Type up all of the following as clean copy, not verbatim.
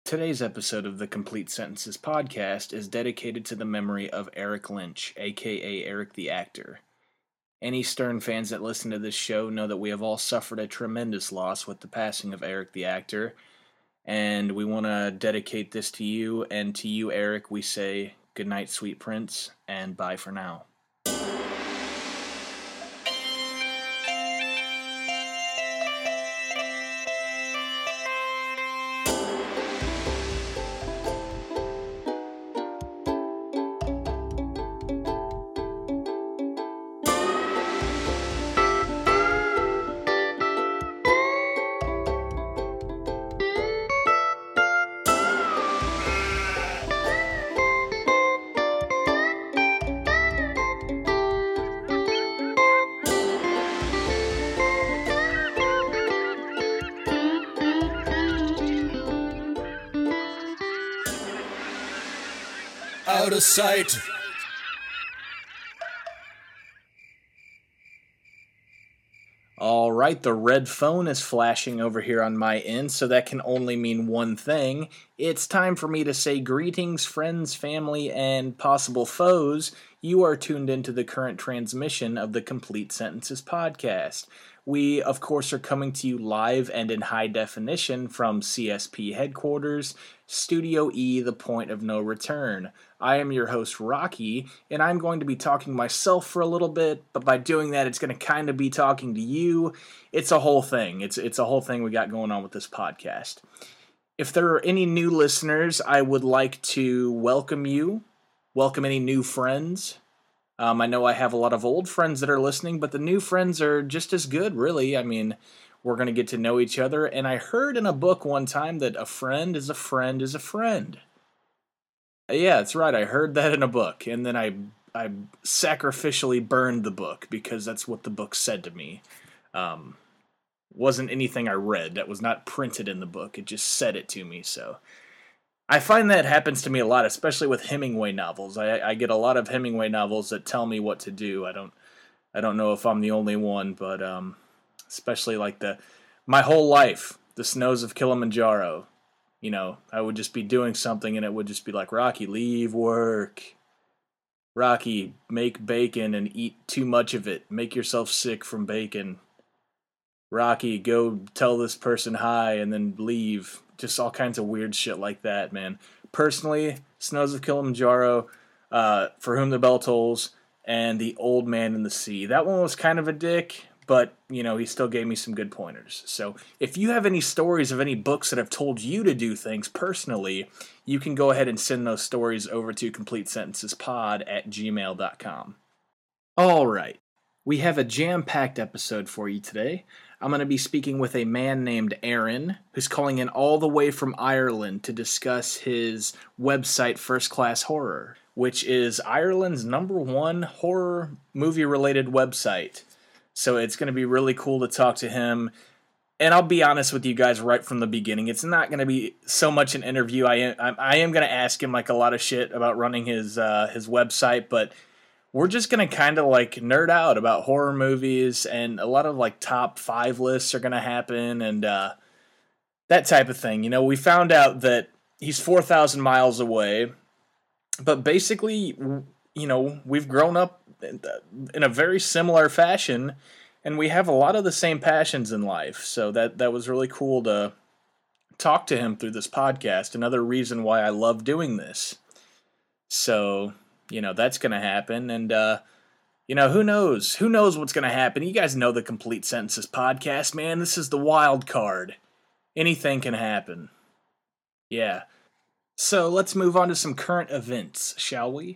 Today's episode of the Complete Sentences podcast is dedicated to the memory of Eric Lynch, aka Eric the Actor. Any Stern fans that listen to this show know that we have all suffered a tremendous loss with the passing of Eric the Actor, and we want to dedicate this to you, and to you, Eric, we say good night, sweet prince, and bye for now. Out of sight. All right, the red phone is flashing over here on my end, so that can only mean one thing. It's time for me to say greetings, friends, family, and possible foes. You are tuned into the current transmission of the Complete Sentences podcast. We, of course, are coming to you live and in high definition from CSP headquarters, Studio E, the point of no return. I am your host, Rocky, and I'm going to be talking myself for a little bit, but by doing that, it's going to kind of be talking to you. It's a whole thing. It's a whole thing we got going on with this podcast. If there are any new listeners, I would like to welcome you, welcome any new friends. I know I have a lot of old friends that are listening, but the new friends are just as good, really. I mean, we're going to get to know each other, and I heard in a book one time that a friend is a friend is a friend. Yeah, that's right. I heard that in a book, and then I sacrificially burned the book because that's what the book said to me. Wasn't anything I read. That was not printed in the book. It just said it to me, so I find that happens to me a lot, especially with Hemingway novels. I get a lot of Hemingway novels that tell me what to do. I don't know if I'm the only one, but especially like my whole life, the snows of Kilimanjaro. You know, I would just be doing something and it would just be like, Rocky, leave work. Rocky, make bacon and eat too much of it. Make yourself sick from bacon. Rocky, go tell this person hi and then leave. Just all kinds of weird shit like that, man. Personally, Snows of Kilimanjaro, For Whom the Bell Tolls, and The Old Man in the Sea. That one was kind of a dick, but, you know, he still gave me some good pointers. So if you have any stories of any books that have told you to do things personally, you can go ahead and send those stories over to CompleteSentencesPod@gmail.com. All right. We have a jam-packed episode for you today. I'm going to be speaking with a man named Aaron, who's calling in all the way from Ireland to discuss his website, First Class Horror, which is Ireland's #1 horror movie-related website. So it's going to be really cool to talk to him. And I'll be honest with you guys right from the beginning. It's not going to be so much an interview. I am going to ask him like a lot of shit about running his website, but we're just going to kind of like nerd out about horror movies, and a lot of like top 5 lists are going to happen and that type of thing. You know, we found out that he's 4,000 miles away, but basically, you know, we've grown up in a very similar fashion, and we have a lot of the same passions in life. So that was really cool to talk to him through this podcast. Another reason why I love doing this. So, you know, that's going to happen. And, you know, who knows? Who knows what's going to happen? You guys know the Complete Sentences podcast, man. This is the wild card. Anything can happen. Yeah. So let's move on to some current events, shall we?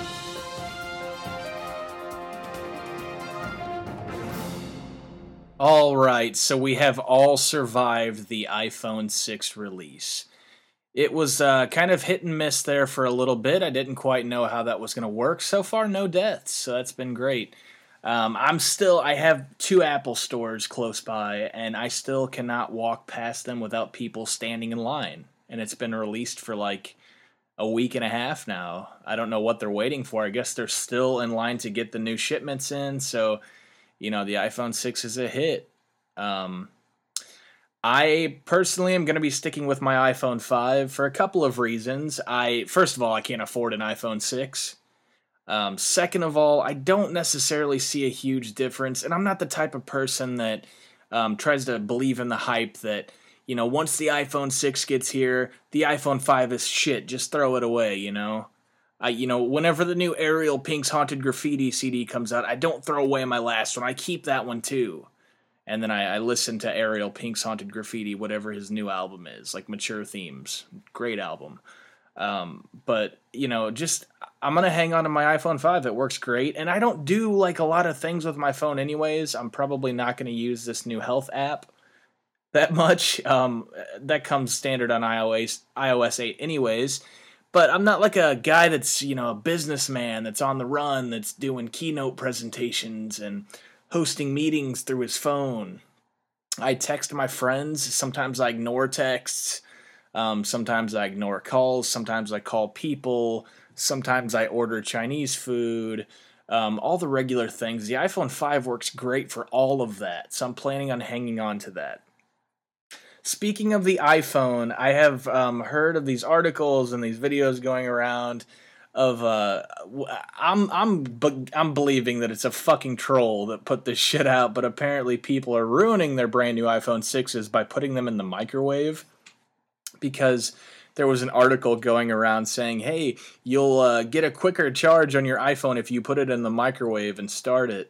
All right, so we have all survived the iPhone 6 release. It was kind of hit and miss there for a little bit. I didn't quite know how that was going to work. So far, no deaths, so that's been great. I have 2 Apple stores close by, and I still cannot walk past them without people standing in line. And it's been released for like a week and a half now. I don't know what they're waiting for. I guess they're still in line to get the new shipments in, so, you know, the iPhone 6 is a hit. I personally am going to be sticking with my iPhone 5 for a couple of reasons. First of all, I can't afford an iPhone 6. Second of all, I don't necessarily see a huge difference, and I'm not the type of person that tries to believe in the hype that, once the iPhone 6 gets here, the iPhone 5 is shit, just throw it away, whenever the new Ariel Pink's Haunted Graffiti CD comes out, I don't throw away my last one, I keep that one too. And then I listen to Ariel Pink's Haunted Graffiti, whatever his new album is, like Mature Themes. Great album. But, I'm going to hang on to my iPhone 5. It works great. And I don't do, a lot of things with my phone anyways. I'm probably not going to use this new health app that much. That comes standard on iOS 8 anyways. But I'm not like a guy that's, a businessman that's on the run, that's doing keynote presentations and hosting meetings through his phone. I text my friends. Sometimes I ignore texts. Sometimes I ignore calls. Sometimes I call people. Sometimes I order Chinese food. All the regular things. The iPhone 5 works great for all of that. So I'm planning on hanging on to that. Speaking of the iPhone, I have heard of these articles and these videos going around of I'm believing that it's a fucking troll that put this shit out, but apparently people are ruining their brand new iPhone 6s by putting them in the microwave, because there was an article going around saying, hey, you'll get a quicker charge on your iPhone if you put it in the microwave and start it.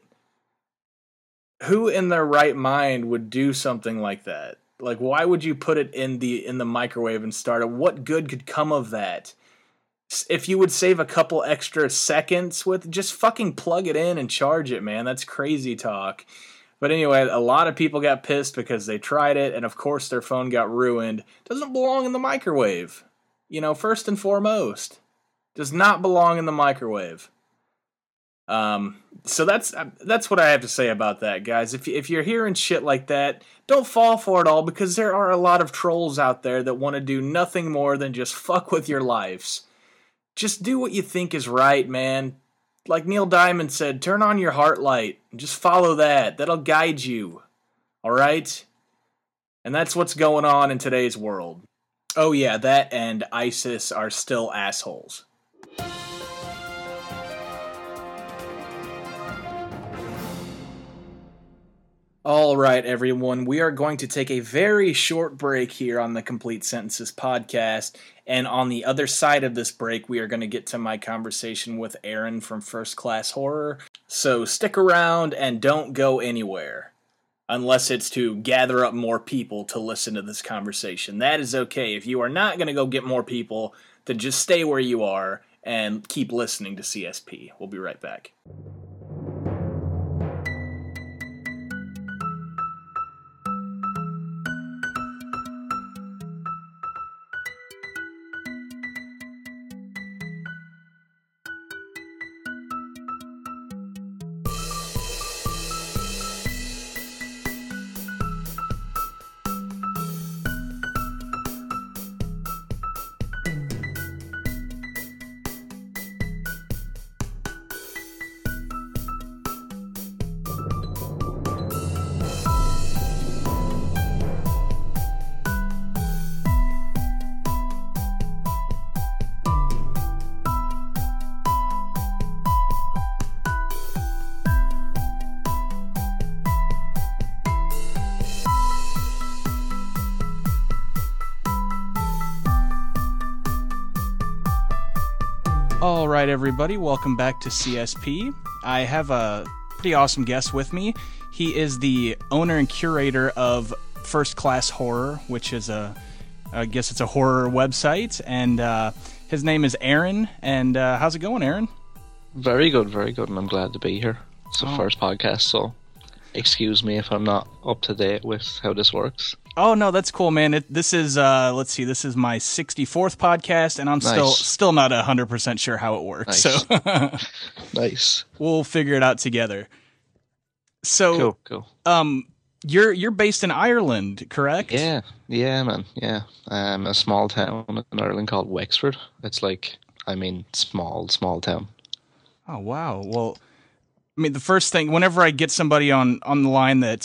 Who in their right mind would do something like that? Why would you put it in the microwave and start it? What good could come of that? If you would save a couple extra seconds just fucking plug it in and charge it, man. That's crazy talk. But anyway, a lot of people got pissed because they tried it, and of course their phone got ruined. Doesn't belong in the microwave. First and foremost. Does not belong in the microwave. So that's what I have to say about that, guys. If you're hearing shit like that, don't fall for it all, because there are a lot of trolls out there that want to do nothing more than just fuck with your lives. Just do what you think is right, man. Like Neil Diamond said, turn on your heart light. Just follow that. That'll guide you. Alright? And that's what's going on in today's world. Oh yeah, that and ISIS are still assholes. All right, everyone, we are going to take a very short break here on the Complete Sentences podcast, and on the other side of this break, we are going to get to my conversation with Aaron from First Class Horror, so stick around and don't go anywhere, unless it's to gather up more people to listen to this conversation. That is okay. If you are not going to go get more people, then just stay where you are and keep listening to CSP. We'll be right back. All right, everybody, welcome back to CSP. I have a pretty awesome guest with me. He is the owner and curator of First Class Horror, which is I guess it's a horror website, and his name is Aaron. And how's it going, Aaron? Very good, and I'm glad to be here. It's the first podcast, so excuse me if I'm not up to date with how this works. Oh, no, that's cool, man. This is, let's see, this is my 64th podcast, and I'm still not 100% sure how it works. Nice. So Nice. We'll figure it out together. So, cool. You're based in Ireland, correct? Yeah, man. Yeah. A small town in Ireland called Wexford. It's small town. Oh, wow. Well, I mean, the first thing, whenever I get somebody on the line that's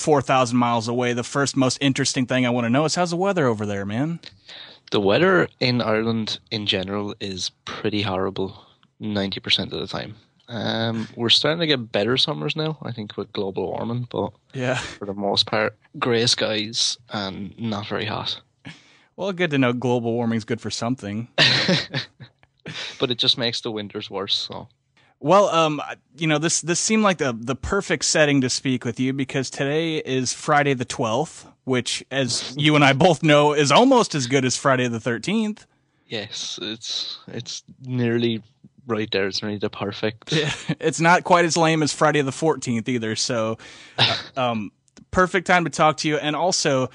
4,000 miles away, the first most interesting thing I want to know is how's the weather over there, man? The weather in Ireland in general is pretty horrible 90% of the time. We're starting to get better summers now, I think, with global warming, but Yeah. for the most part, grey skies and not very hot. Well, good to know global warming's good for something. But it just makes the winters worse, so. Well, this seemed like the perfect setting to speak with you because today is Friday the 12th, which, as you and I both know, is almost as good as Friday the 13th. Yes, it's nearly right there. It's nearly the perfect. It's not quite as lame as Friday the 14th either. So, perfect time to talk to you. And also,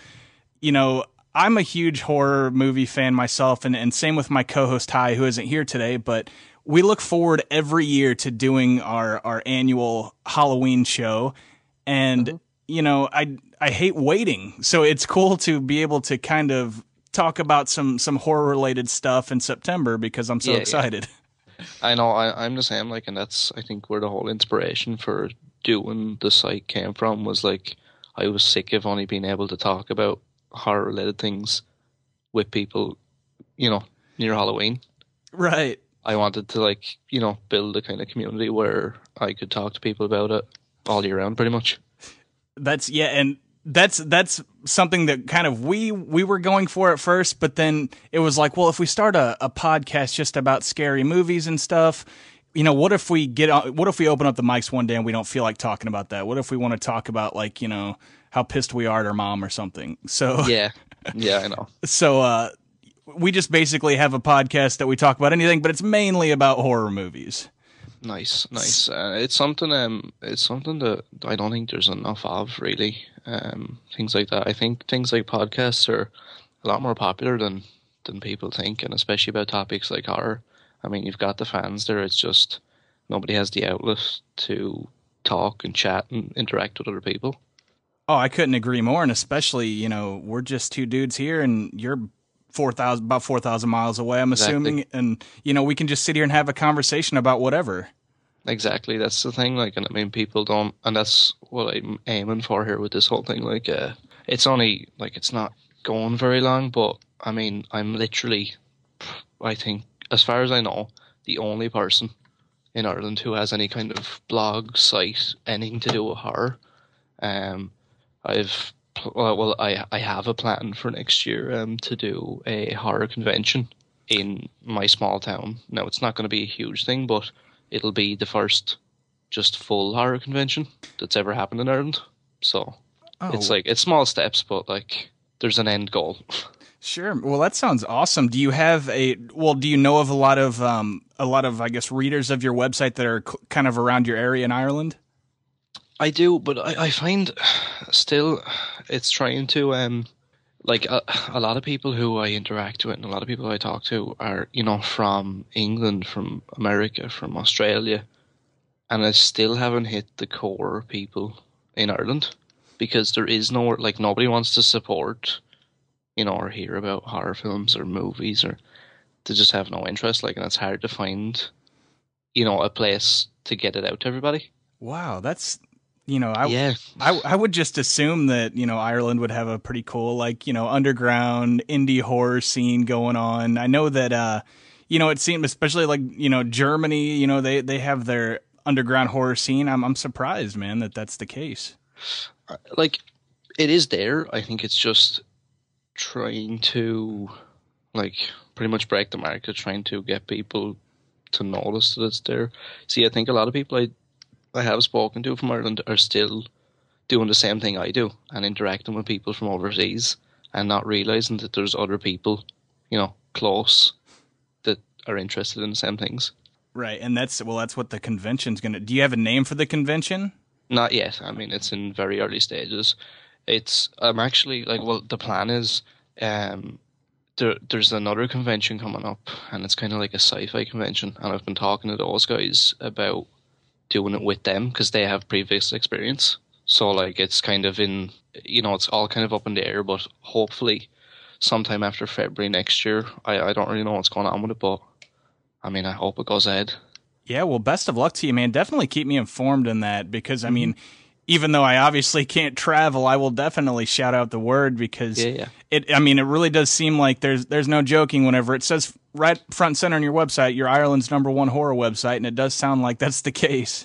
I'm a huge horror movie fan myself, and same with my co-host Ty, who isn't here today, but we look forward every year to doing our annual Halloween show. And, I hate waiting. So it's cool to be able to kind of talk about some horror related stuff in September because I'm so excited. Yeah. I know, I'm the same, and that's, I think, where the whole inspiration for doing the site came from, was I was sick of only being able to talk about horror related things with people, near Halloween. Right. I wanted to build a kind of community where I could talk to people about it all year round, pretty much. That's something that kind of we were going for at first, but then it was like, well, if we start a podcast just about scary movies and stuff, what if we open up the mics one day and we don't feel like talking about that? What if we want to talk about how pissed we are at our mom or something? So yeah, I know. So we just basically have a podcast that we talk about anything, but it's mainly about horror movies. Nice. It's something that I don't think there's enough of, really. Things like that. I think things like podcasts are a lot more popular than people think, and especially about topics like horror. I mean, you've got the fans there. It's just nobody has the outlet to talk and chat and interact with other people. Oh, I couldn't agree more, and especially, we're just two dudes here, and you're about 4,000 miles away, I'm assuming, and we can just sit here and have a conversation about whatever. Exactly, that's the thing. And I mean, people don't, and that's what I'm aiming for here with this whole thing. It's only it's not going very long, but I mean, I'm literally, I think, as far as I know, the only person in Ireland who has any kind of blog site, anything to do with horror. I have a plan for next year to do a horror convention in my small town. Now, it's not going to be a huge thing, but it'll be the first just full horror convention that's ever happened in Ireland. So it's small steps, but there's an end goal. Sure. Well, that sounds awesome. Do you know of a lot of I guess readers of your website that are kind of around your area in Ireland? I do, but I find still it's trying to a lot of people who I interact with and a lot of people I talk to are from England, from America, from Australia, and I still haven't hit the core people in Ireland because there is nobody wants to support or hear about horror films or movies, or they just have no interest. And it's hard to find a place to get it out to everybody. Wow, that's. I would just assume that, Ireland would have a pretty cool, underground indie horror scene going on. I know that, it seems, especially Germany, they have their underground horror scene. I'm surprised, man, that's the case. It is there. I think it's just trying to, pretty much break the market, trying to get people to notice that it's there. See, I think a lot of people I have spoken to from Ireland are still doing the same thing I do and interacting with people from overseas and not realizing that there's other people, close that are interested in the same things. Right, and that's what the convention's gonna. Do you have a name for the convention? Not yet. I mean, it's in very early stages. I'm actually the plan is there's another convention coming up, and it's kind of like a sci-fi convention, and I've been talking to those guys about doing it with them because they have previous experience. So it's kind of in, it's all kind of up in the air, but hopefully sometime after February next year. I don't really know what's going on with it, but I mean, I hope it goes ahead. Yeah, well, best of luck to you, man. Definitely keep me informed in that because, I mean, even though I obviously can't travel, I will definitely shout out the word because Yeah. it really does seem like there's no joking whenever it says right front and center on your website, you're Ireland's #1 horror website, and it does sound like that's the case.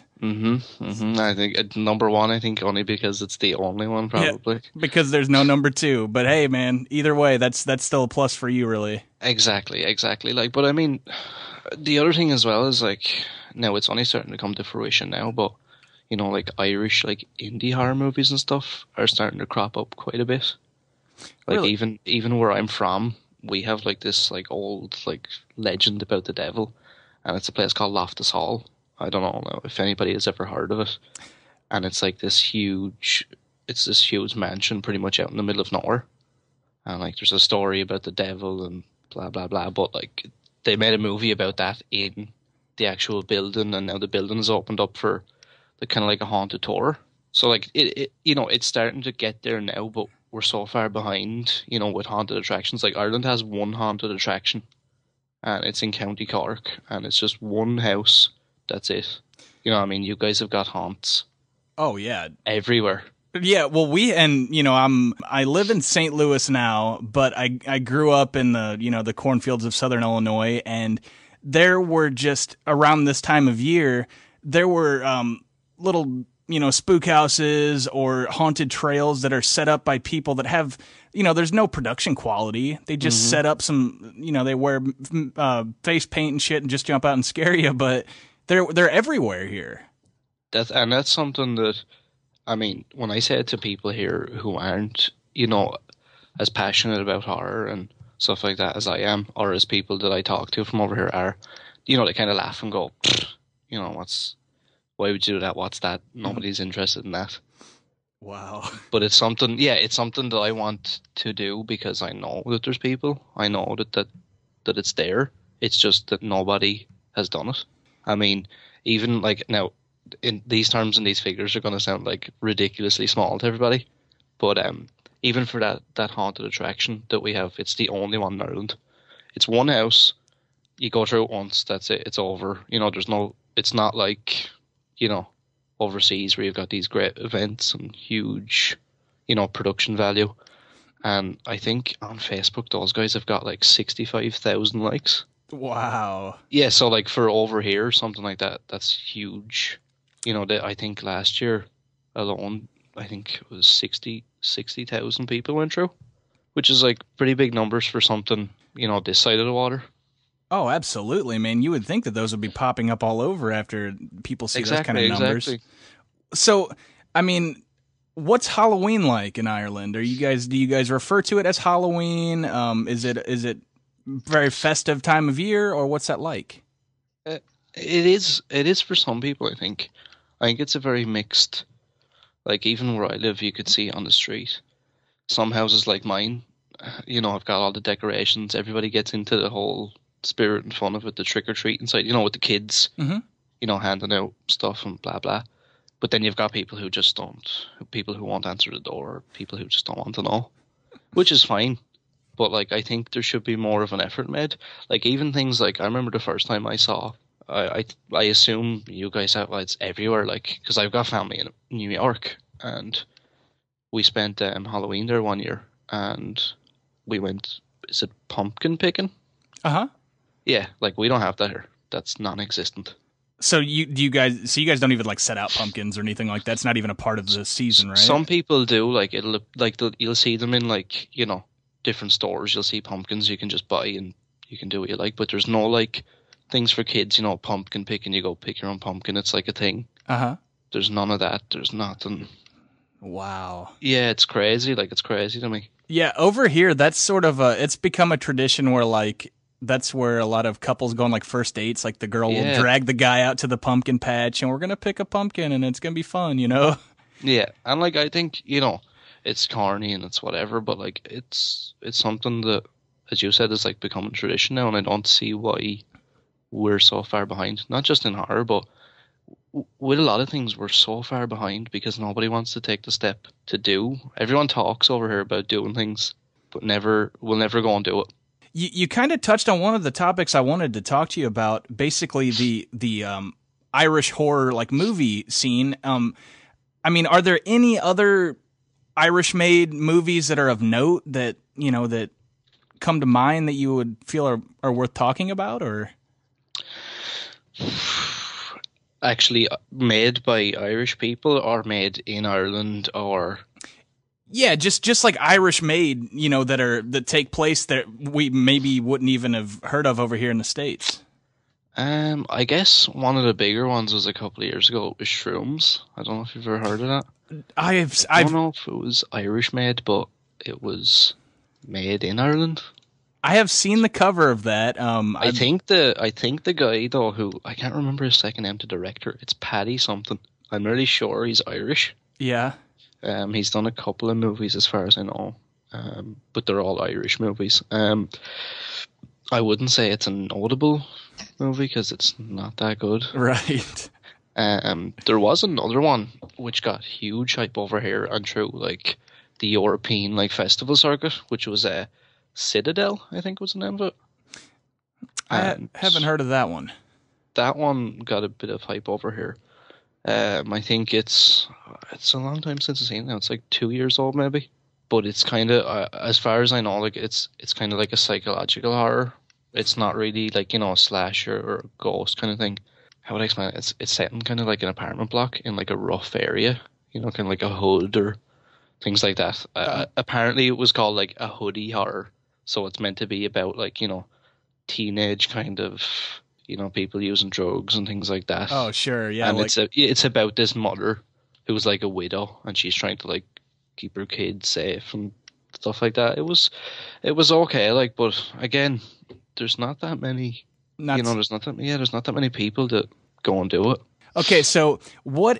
I think number one. I think only because it's the only one, probably. Yeah, because there's no number 2. But hey, man, either way, that's still a plus for you, really. Exactly. Like, but I mean, the other thing as well is like, now it's only starting to come to fruition now, but you know, like Irish like indie horror movies and stuff are starting to crop up quite a bit. Like Really? even where I'm from, we have like this like old like legend about the devil, and it's a place called Loftus Hall. I don't know if anybody has ever heard of it, and it's like this huge mansion pretty much out in the middle of nowhere, and like there's a story about the devil and blah blah blah. But like they made a movie about that in the actual building, and now the building is opened up for the kind of like a haunted tour. So like it you know, it's starting to get there now, but we're so far behind, you know, with haunted attractions. Like Ireland has one haunted attraction, and it's in County Cork, and it's just one house. That's it. You know what I mean? You guys have got haunts Oh yeah. everywhere. Yeah, well, I live in St. Louis now, but I grew up in the cornfields of Southern Illinois, and there were just around this time of year, there were little spook houses or haunted trails that are set up by people that have there's no production quality. They just set up some they wear face paint and shit and just jump out and scare you, but they're everywhere here. That's something that, I mean, when I say it to people here who aren't, you know, as passionate about horror and stuff like that as I am, or as people that I talk to from over here are, you know, they kind of laugh and go, you know, why would you do that? What's that? Nobody's interested in that. Wow. But it's something that I want to do because I know that there's people. I know that it's there. It's just that nobody has done it. I mean, even like now, in these terms and these figures are going to sound like ridiculously small to everybody, but even for that haunted attraction that we have, it's the only one in Ireland. It's one house. You go through it once. That's it. It's over. You know, it's not like, you know, overseas where you've got these great events and huge, you know, production value. And I think on Facebook those guys have got like 65,000 likes. Wow. Yeah, so like for over here, something like that, that's huge. You know, I think last year alone, I think it was 60,000 people went through, which is like pretty big numbers for something, you know, this side of the water. Oh, absolutely, man. You would think that those would be popping up all over after people see those kind of numbers. Exactly. So, I mean, what's Halloween like in Ireland? Do you guys refer to it as Halloween? Is it very festive time of year, or what's that like? It is for some people, I think. I think it's a very mixed, like even where I live, you could see on the street. Some houses like mine, you know, I've got all the decorations. Everybody gets into the whole spirit and fun of it, the trick-or-treat inside, you know, with the kids, you know, handing out stuff and blah, blah. But then you've got people who just don't, people who won't answer the door, people who just don't want to know, which is fine. But, like, I think there should be more of an effort made. Like, even things like, I remember the first time I saw, I assume you guys have lights everywhere, like, because I've got family in New York, and we spent Halloween there one year, and we went, is it pumpkin picking? Uh-huh. Yeah, like, we don't have that here. That's non-existent. So you guys don't even like set out pumpkins or anything like that? It's not even a part of the season, right? Some people do, like, you'll see them in, like, you know, different stores. You'll see pumpkins you can just buy and you can do what you like, but there's no like things for kids, you know, pumpkin picking, you go pick your own pumpkin, it's like a thing. There's none of that. There's nothing. Wow. Yeah, it's crazy. Like, it's crazy to me. Yeah, over here that's sort of it's become a tradition where like that's where a lot of couples go on like first dates. Like the girl will drag the guy out to the pumpkin patch and we're gonna pick a pumpkin and it's gonna be fun, you know. Yeah, and like I think, you know, it's corny and it's whatever, but like it's something that, as you said, is like becoming tradition now, and I don't see why we're so far behind. Not just in horror, but with a lot of things, we're so far behind because nobody wants to take the step to do. Everyone talks over here about doing things, but will never go and do it. You kind of touched on one of the topics I wanted to talk to you about, basically the Irish horror like movie scene. I mean, are there any other Irish-made movies that are of note that, that come to mind that you would feel are worth talking about, or? Actually, made by Irish people or made in Ireland, or Yeah, just like Irish made, that take place that we maybe wouldn't even have heard of over here in the States. I guess one of the bigger ones was a couple of years ago. It was Shrooms. I don't know if you've ever heard of that. I don't know if it was Irish made, but it was made in Ireland. I have seen the cover of that. I think the guy though, who I can't remember his second name, the director. It's Paddy something. I'm really sure he's Irish. Yeah. He's done a couple of movies as far as I know, but they're all Irish movies. I wouldn't say it's a notable movie because it's not that good. Right. There was another one which got huge hype over here and through like the European like festival circuit, which was Citadel, I think was the name of it. I haven't heard of that one. That one got a bit of hype over here. I think it's a long time since I've seen it now. It's like 2 years old maybe. But it's kind of, as far as I know, like it's kind of like a psychological horror. It's not really like, a slasher or a ghost kind of thing. How would I explain it? It's set in kind of like an apartment block in like a rough area, kind of like a hood or things like that. Apparently it was called like a hoodie horror. So it's meant to be about like, teenage kind of, people using drugs and things like that. Oh, sure. Yeah. And it's about this mother who's like a widow and she's trying to like keep her kids safe and stuff like that. It was okay, like, but again, there's not that many, there's not that many people that go and do it. Okay, so where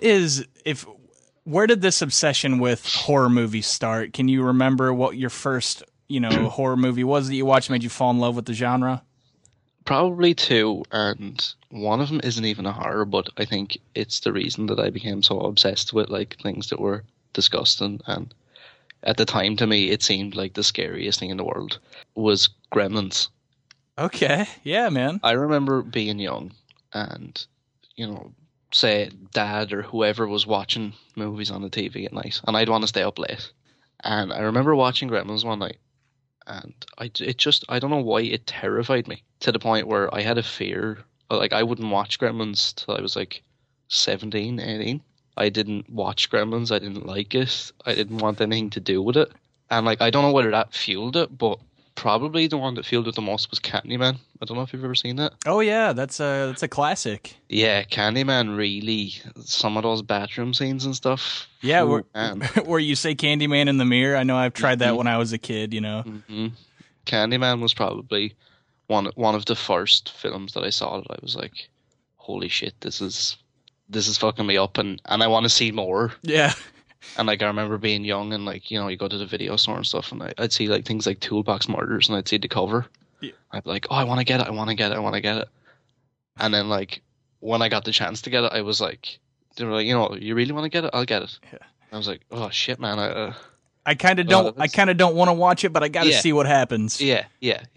did this obsession with horror movies start? Can you remember what your first, horror movie was that you watched made you fall in love with the genre? Probably two, and one of them isn't even a horror, but I think it's the reason that I became so obsessed with like things that were disgusting, and at the time to me it seemed like the scariest thing in the world was Gremlins. Okay, yeah, man. I remember being young and, say dad or whoever was watching movies on the TV at night, and I'd want to stay up late. And I remember watching Gremlins one night, and I don't know why it terrified me to the point where I had a fear. Like, I wouldn't watch Gremlins till I was like 17, 18. I didn't watch Gremlins. I didn't like it. I didn't want anything to do with it. And like, I don't know whether that fueled it, but probably the one that fueled it the most was Candyman. I don't know if you've ever seen that. Oh yeah, that's a classic. Yeah, Candyman really, some of those bathroom scenes and stuff. Yeah, where you say Candyman in the mirror. I know I've tried that when I was a kid, Mm-hmm. Candyman was probably one of the first films that I saw that I was like, holy shit, this is fucking me up, and I want to see more. Yeah. And like, I remember being young and like, you go to the video store and stuff, and I'd see like things like Toolbox Murders, and I'd see the cover. Yeah. I'd be like, oh, I want to get it. And then like, when I got the chance to get it, I was like, they were like, you really want to get it? I'll get it. Yeah. I was like, oh shit, man. I kind of don't want to watch it, but I got to see what happens. Yeah.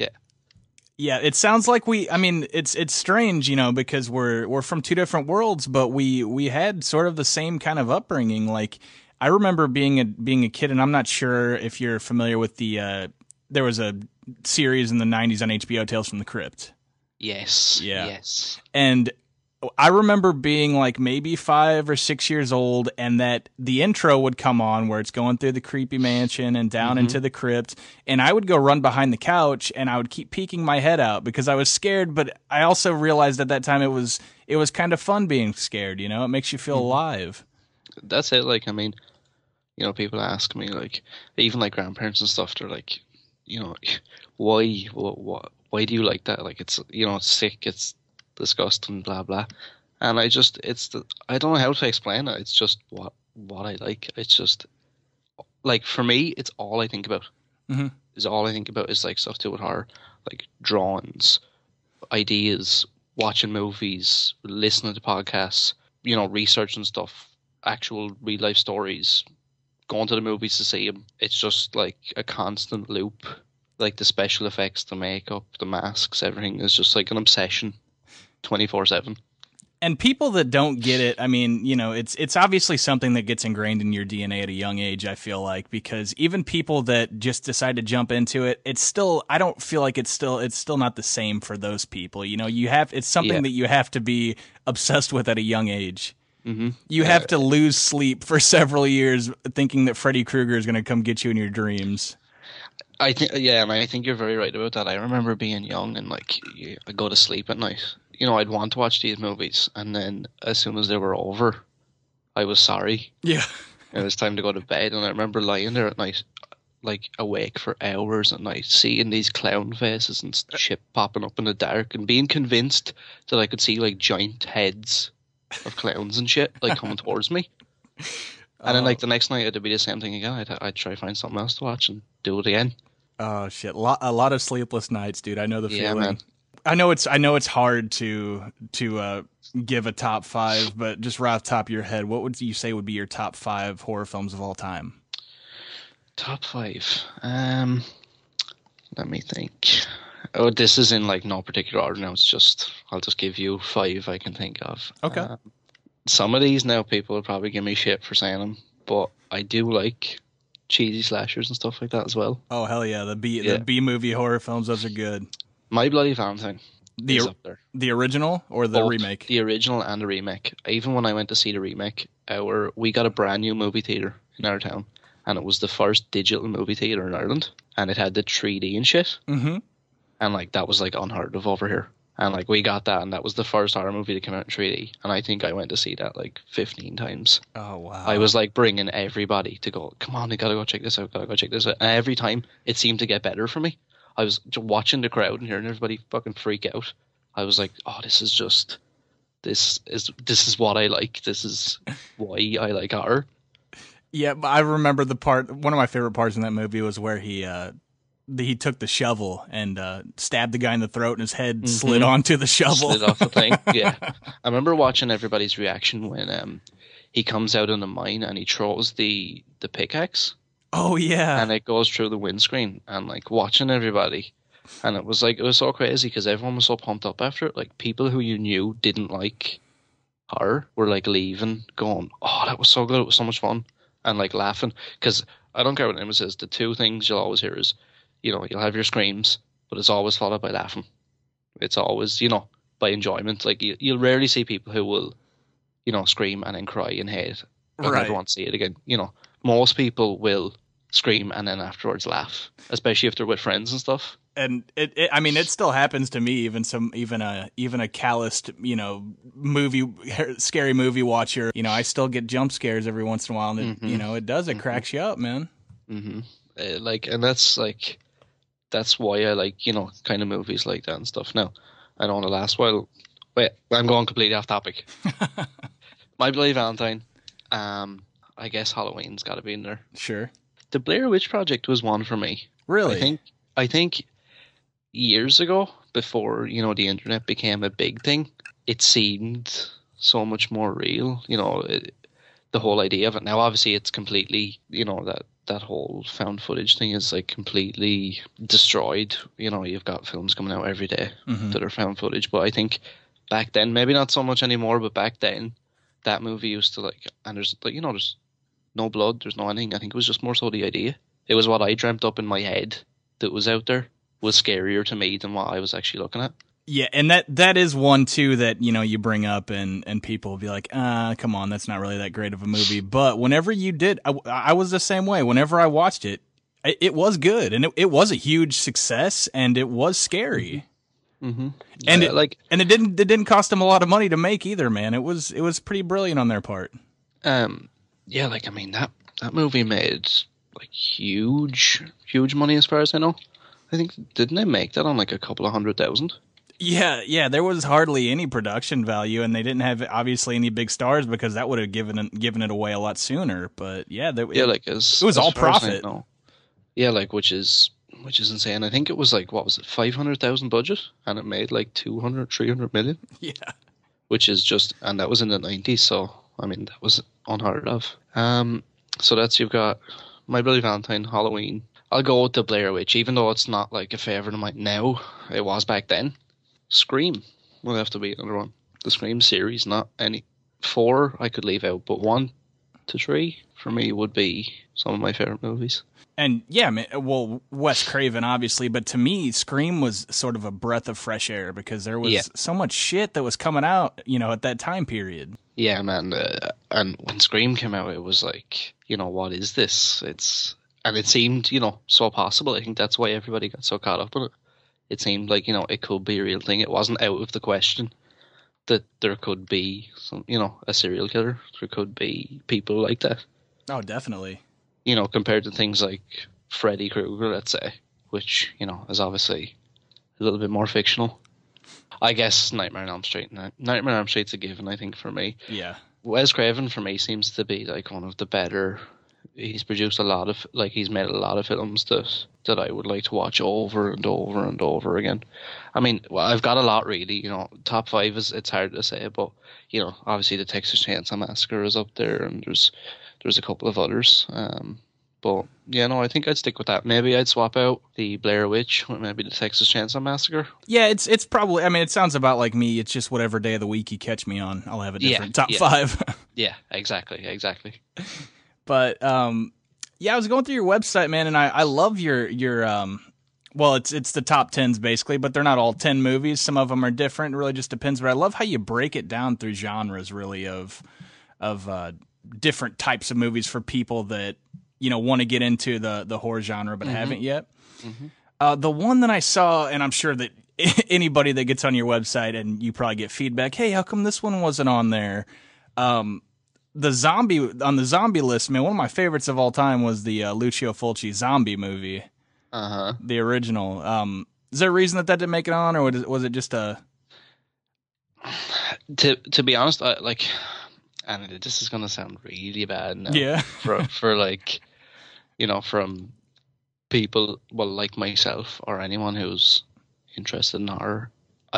Yeah, it sounds like it's strange, because we're from two different worlds, but we had sort of the same kind of upbringing. Like, I remember being a kid, and I'm not sure if you're familiar with there was a series in the 90s on HBO, Tales from the Crypt. Yes. Yeah. Yes. And I remember being like maybe 5 or 6 years old, and that the intro would come on where it's going through the creepy mansion and down into the crypt, and I would go run behind the couch and I would keep peeking my head out because I was scared, but I also realized at that time it was kind of fun being scared, it makes you feel alive. That's it. Like, I mean, people ask me, like, even like grandparents and stuff, they're like, why do you like that? Like, it's, it's sick, it's disgusting, blah blah. And I don't know how to explain it. It's just what I like. It's just like, for me, it's all I think about. All I think about is like stuff to do with horror, like drawings, ideas, watching movies, listening to podcasts, researching stuff, actual real life stories, going to the movies to see them. It's just like a constant loop. Like the special effects, the makeup, the masks, everything is just like an obsession. 24/7. And people that don't get it, I mean, you know, it's obviously something that gets ingrained in your DNA at a young age, I feel like, because even people that just decide to jump into it, it's still, I don't feel like it's still not the same for those people. You know, it's something that you have to be obsessed with at a young age. Mm-hmm. You have to lose sleep for several years thinking that Freddy Krueger is going to come get you in your dreams. I think, yeah, and I think you're very right about that. I remember being young and like I go to sleep at night. You know, I'd want to watch these movies, and then as soon as they were over, I was sorry. Yeah. It was time to go to bed, and I remember lying there at night, like awake for hours at night, seeing these clown faces and shit popping up in the dark, and being convinced that I could see like giant heads of clowns and shit like coming towards me. And then like the next night it'd be the same thing again. I'd try to find something else to watch and do it again. Oh shit! A lot of sleepless nights, dude. I know the feeling. Man. I know it's hard to give a top 5, but just right off the top of your head, what would you say would be your top 5 horror films of all time? Top 5. Let me think. Oh, this is in like no particular order now. I'll just give you 5 I can think of. Okay. Some of these now people will probably give me shit for saying them, but I do like cheesy slashers and stuff like that as well. Oh hell yeah, the B movie horror films, those are good. My Bloody Valentine is up there. The original or the remake? The original and the remake. Even when I went to see the remake, we got a brand new movie theater in our town, and it was the first digital movie theater in Ireland, and it had the 3D and shit. Mm-hmm. And like that was like unheard of over here. And like we got that, and that was the first horror movie to come out in 3D. And I think I went to see that like 15 times. Oh wow! I was like bringing everybody to go. Come on, we gotta go check this out. Gotta go check this out. And every time it seemed to get better for me. I was just watching the crowd and hearing everybody fucking freak out. I was like, oh, this is what I like. This is why I like horror. Yeah, but I remember one of my favorite parts in that movie was where he took the shovel and stabbed the guy in the throat, and his head slid onto the shovel. Slid off the thing, yeah. I remember watching everybody's reaction when he comes out in the mine and he throws the pickaxe. Oh, yeah. And it goes through the windscreen, and like watching everybody. And it was so crazy because everyone was so pumped up after it. Like people who you knew didn't like horror were like leaving, going, oh, that was so good. It was so much fun. And like laughing. Because I don't care what anyone says. The 2 things you'll always hear is, you know, you'll have your screams, but it's always followed by laughing. It's always, you know, by enjoyment. Like you'll rarely see people who will, you know, scream and then cry and hate and never want to see it again. You know, most people will scream and then afterwards laugh, especially if they're with friends and stuff. And it still happens to me. Even a calloused, you know, scary movie watcher. You know, I still get jump scares every once in a while, and you know, it cracks you up, man. Mm-hmm. And that's why I like, you know, kind of movies like that and stuff. Now, I don't want to last while. Wait, I'm going completely off topic. My Bloody Valentine. I guess Halloween's got to be in there. Sure. The Blair Witch Project was one for me. Really? I think years ago, before, you know, the internet became a big thing, it seemed so much more real. You know, the whole idea of it. Now, obviously, it's completely, you know, that whole found footage thing is like completely destroyed. You know, you've got films coming out every day that are found footage. But I think back then, maybe not so much anymore, but back then, that movie used to like, and there's like, you know, there's no blood, there's no anything. I think it was just more so the idea. It was what I dreamt up in my head that was out there was scarier to me than what I was actually looking at. Yeah, and that is one too that, you know, you bring up and people will be like, come on, that's not really that great of a movie. But whenever you did, I was the same way. Whenever I watched it, it was good, and it was a huge success, and it was scary. Mm-hmm. And it didn't cost them a lot of money to make either, man. It was pretty brilliant on their part. Yeah, like I mean that movie made like huge money as far as I know. I think didn't they make that on like a couple of 100,000? Yeah. There was hardly any production value, and they didn't have obviously any big stars because that would have given it away a lot sooner. But yeah, it was all profit. Yeah, like which is insane. I think it was like, what was it, 500,000 budget, and it made like 200, 300 million. Yeah, which is just, and that was in the 90s. So I mean, that was unheard of. So that's, you've got My Bloody Valentine, Halloween. I'll go with the Blair Witch, even though it's not like a favorite of mine now. It was back then. Scream will have to be another one. the Scream series, not any. 4 I could leave out, but 1 to 3 for me would be some of my favorite movies. And yeah, well, Wes Craven, obviously, but to me, Scream was sort of a breath of fresh air because there was so much shit that was coming out, at that time period. Yeah, man. And when Scream came out, it was like, what is this? And it seemed, so possible. I think that's why everybody got so caught up in it. It seemed like, it could be a real thing. It wasn't out of the question that there could be some, a serial killer. There could be people like that. Oh, definitely. Compared to things like Freddy Krueger, let's say, which, is obviously a little bit more fictional. I guess Nightmare on Elm Street. Nightmare on Elm Street's a given, I think, for me. Yeah. Wes Craven, for me, seems to be like one of the better. He's produced he's made a lot of films that I would like to watch over and over and over again. I mean, I've got a lot, really. Top 5 it's hard to say, but, obviously the Texas Chainsaw Massacre is up there, and there's a couple of others. But yeah, no, I think I'd stick with that. Maybe I'd swap out the Blair Witch with maybe the Texas Chainsaw Massacre. Yeah, it's probably. I mean, it sounds about like me. It's just whatever day of the week you catch me on, I'll have a different top 5. Yeah, exactly. But yeah, I was going through your website, man, and I love your well, it's the top 10s basically, but they're not all 10 movies. Some of them are different. It really just depends. But I love how you break it down through genres, really, of different types of movies for people that want to get into the horror genre but haven't yet. Mm-hmm. The one that I saw, and I'm sure that anybody that gets on your website and you probably get feedback, hey, how come this one wasn't on there? The zombie list, man, one of my favorites of all time was the Lucio Fulci zombie movie, the original. Is there a reason that didn't make it on, or was it just a? To be honest, and this is gonna sound really bad now. Yeah. for like, from people, well, like myself or anyone who's interested in horror,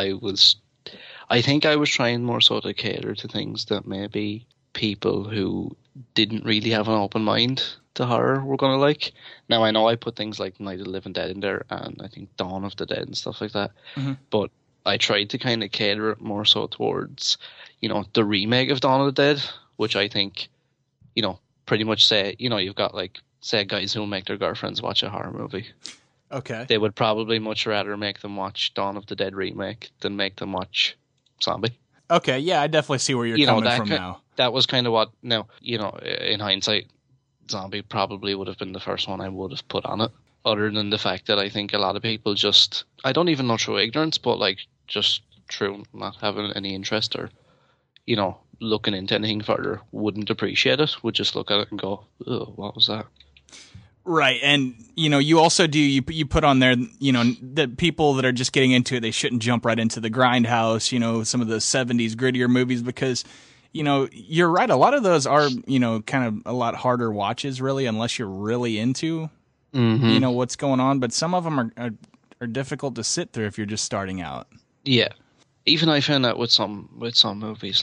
I think I was trying more so to cater to things that maybe people who didn't really have an open mind to horror were gonna like. Now I know I put things like Night of the Living Dead in there, and I think Dawn of the Dead and stuff like that. Mm-hmm. But I tried to kind of cater it more so towards, the remake of Dawn of the Dead, which I think, pretty much say, you've got say guys who make their girlfriends watch a horror movie. Okay. They would probably much rather make them watch Dawn of the Dead remake than make them watch Zombie. Okay, yeah, I definitely see where you're coming from now. That was kind of what, now, in hindsight, Zombie probably would have been the first one I would have put on it. Other than the fact that I think a lot of people just, I don't even know through ignorance, but just through not having any interest or, looking into anything further, wouldn't appreciate it, would just look at it and go, oh, what was that? Right, and you also do you put on there that people that are just getting into it, they shouldn't jump right into the Grindhouse, some of the 70s grittier movies, because you're right, a lot of those are kind of a lot harder watches, really, unless you're really into what's going on. But some of them are difficult to sit through if you're just starting out. Yeah, even I found that with some movies,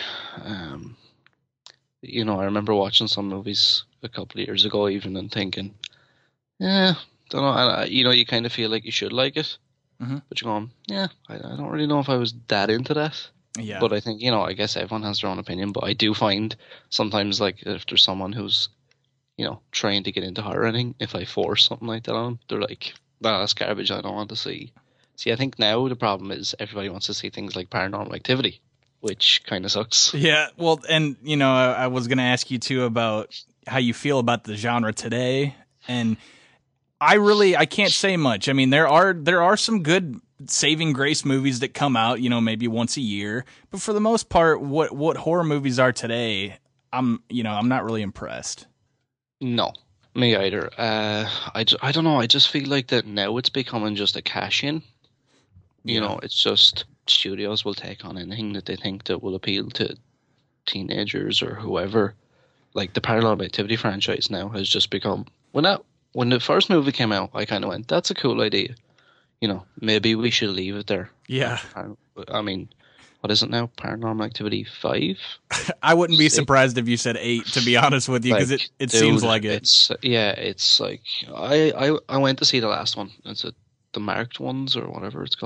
I remember watching some movies a couple of years ago even and thinking, don't know, and, you kind of feel like you should like it, but you're going, I don't really know if I was that into that. Yeah. But I think, I guess everyone has their own opinion, but I do find sometimes, if there's someone who's, trying to get into horror, if I force something like that on them, they're like, nah, that's garbage, I don't want to see. See, I think now the problem is everybody wants to see things like Paranormal Activity, which kind of sucks. Yeah, well, and, I was going to ask you, too, about how you feel about the genre today, and I can't say much. I mean, there are some good saving grace movies that come out, maybe once a year, but for the most part, what horror movies are today, I'm not really impressed. No, me either. I don't know. I just feel like that now it's becoming just a cash-in. It's just studios will take on anything that they think that will appeal to teenagers or whoever. Like the Paranormal Activity franchise now has just become, when the first movie came out, I kind of went, that's a cool idea. Maybe we should leave it there. Yeah. I mean, what is it now? Paranormal Activity 5? I wouldn't be surprised if you said 8, to be honest with you, because it seems like it. It's like, I went to see the last one. It's the marked ones or whatever it's called.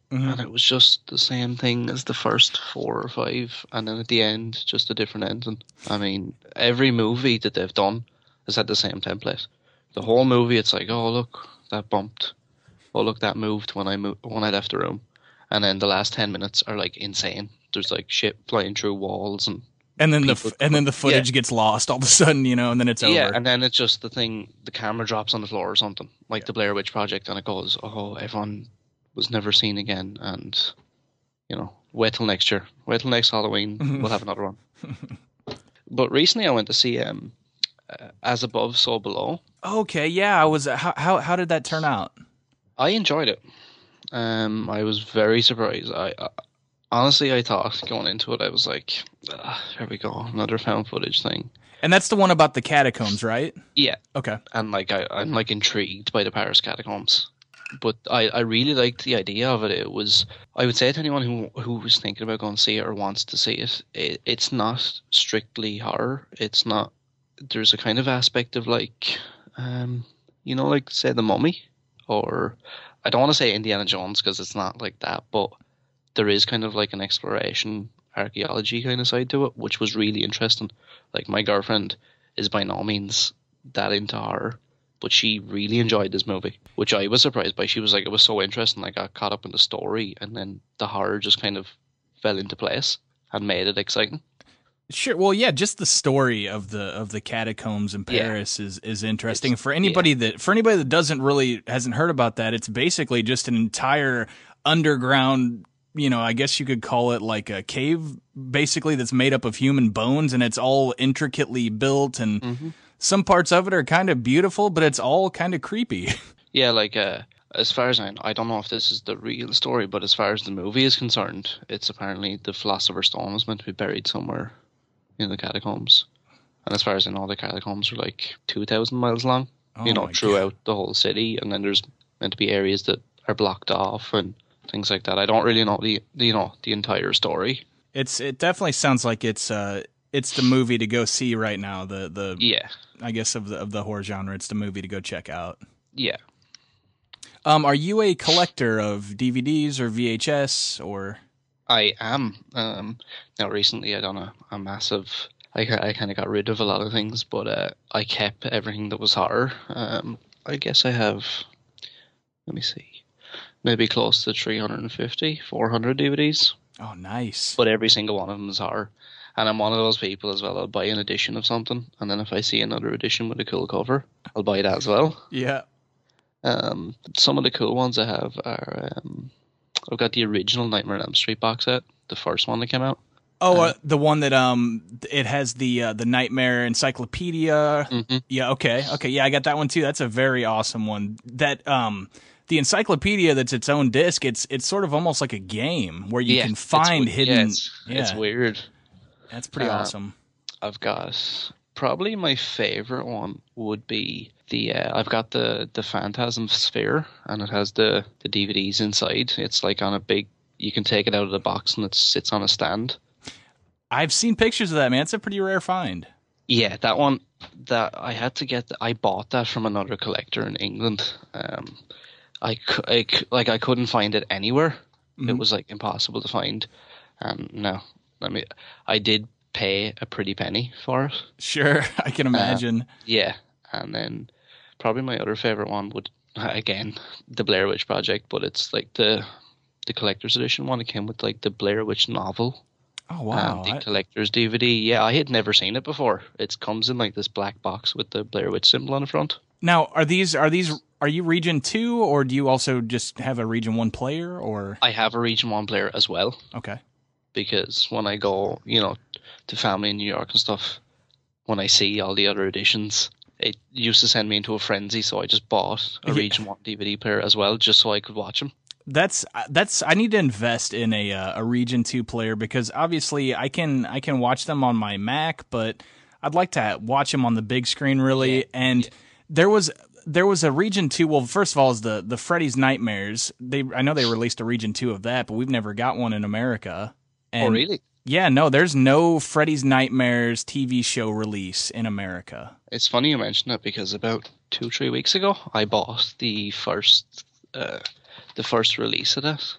and it was just the same thing as the first 4 or 5, and then at the end, just a different ending. I mean, every movie that they've done has had the same template. The whole movie, it's like, oh look, that bumped. Oh look, that moved when I left the room, and then the last 10 minutes are like insane. There's like shit flying through walls and then the footage gets lost all of a sudden, and then it's over. Yeah, and then it's just the camera drops on the floor or something, like the Blair Witch Project, and it goes, oh, everyone was never seen again, and, wait till next year. Wait till next Halloween, we'll have another one. But recently I went to see As Above, So Below. Okay, yeah, I was. How did that turn out? I enjoyed it. I was very surprised. Honestly, I thought going into it, I was like, here we go, another found footage thing. And that's the one about the catacombs, right? Yeah. Okay. And I'm like intrigued by the Paris catacombs. But I really liked the idea of it. It was, I would say to anyone who was thinking about going to see it or wants to see it, it's not strictly horror. It's not, there's a kind of aspect of like, like say The Mummy, or I don't want to say Indiana Jones because it's not like that, but there is kind of like an exploration, archaeology kind of side to it, which was really interesting. Like my girlfriend is by no means that into horror, but she really enjoyed this movie, which I was surprised by. She was like, it was so interesting. I got caught up in the story, and then the horror just kind of fell into place and made it exciting. Sure. Well, yeah, just the story of the catacombs in Paris is interesting. For anybody that hasn't heard about that, it's basically just an entire underground, I guess you could call it like a cave, basically, that's made up of human bones, and it's all intricately built, and some parts of it are kind of beautiful, but it's all kind of creepy. Yeah, like as far as I don't know if this is the real story, but as far as the movie is concerned, it's apparently the Philosopher's Stone is meant to be buried somewhere in the catacombs. And as far as I know, the catacombs are like 2,000 miles long, throughout the whole city, and then there's meant to be areas that are blocked off and things like that. I don't really know the entire story. It definitely sounds like it's the movie to go see right now. I guess of the horror genre, it's the movie to go check out. Yeah. Are you a collector of DVDs or VHS or? I am. Now recently I done a massive. I kind of got rid of a lot of things, but I kept everything that was horror. I guess I have. Let me see. Maybe close to 350, 400 DVDs. Oh, nice. But every single one of them is horror. And I'm one of those people as well. I'll buy an edition of something, and then if I see another edition with a cool cover, I'll buy that as well. Yeah. Some of the cool ones I have are I've got the original Nightmare on Elm Street box set, the first one that came out. Oh, the one that it has the Nightmare Encyclopedia. Mm-hmm. Yeah. Okay. Yeah, I got that one too. That's a very awesome one. That the encyclopedia, that's its own disc. It's sort of almost like a game where you can find hidden. It's weird. That's pretty awesome. I've got probably my favorite one would be I've got the Phantasm Sphere, and it has the DVDs inside. It's like on a big. You can take it out of the box and it sits on a stand. I've seen pictures of that, man. It's a pretty rare find. Yeah, that one. That I had to get. I bought that from another collector in England. I couldn't find it anywhere. Mm-hmm. It was like impossible to find. And no, I did pay a pretty penny for it. Sure, I can imagine. Yeah, and then probably my other favorite one would, again, the Blair Witch Project, but it's like the collector's edition one. It came with like the Blair Witch novel. Oh wow! The collector's DVD. Yeah, I had never seen it before. It comes in like this black box with the Blair Witch symbol on the front. Now, are you Region 2, or do you also just have a Region 1 player, or? I have a Region 1 player as well. Okay. Because when I go, to family in New York and stuff, when I see all the other editions, it used to send me into a frenzy, so I just bought a Region 1 DVD player as well, just so I could watch them. I need to invest in a Region 2 player, because obviously I can watch them on my Mac, but I'd like to watch them on the big screen really. There was a Region 2. Well, first of all, is the Freddy's Nightmares. I know they released a Region 2 of that, but we've never got one in America. Oh, really? Yeah, no, there's no Freddy's Nightmares TV show release in America. It's funny you mention that, because about 2-3 weeks ago, I bought the first release of that.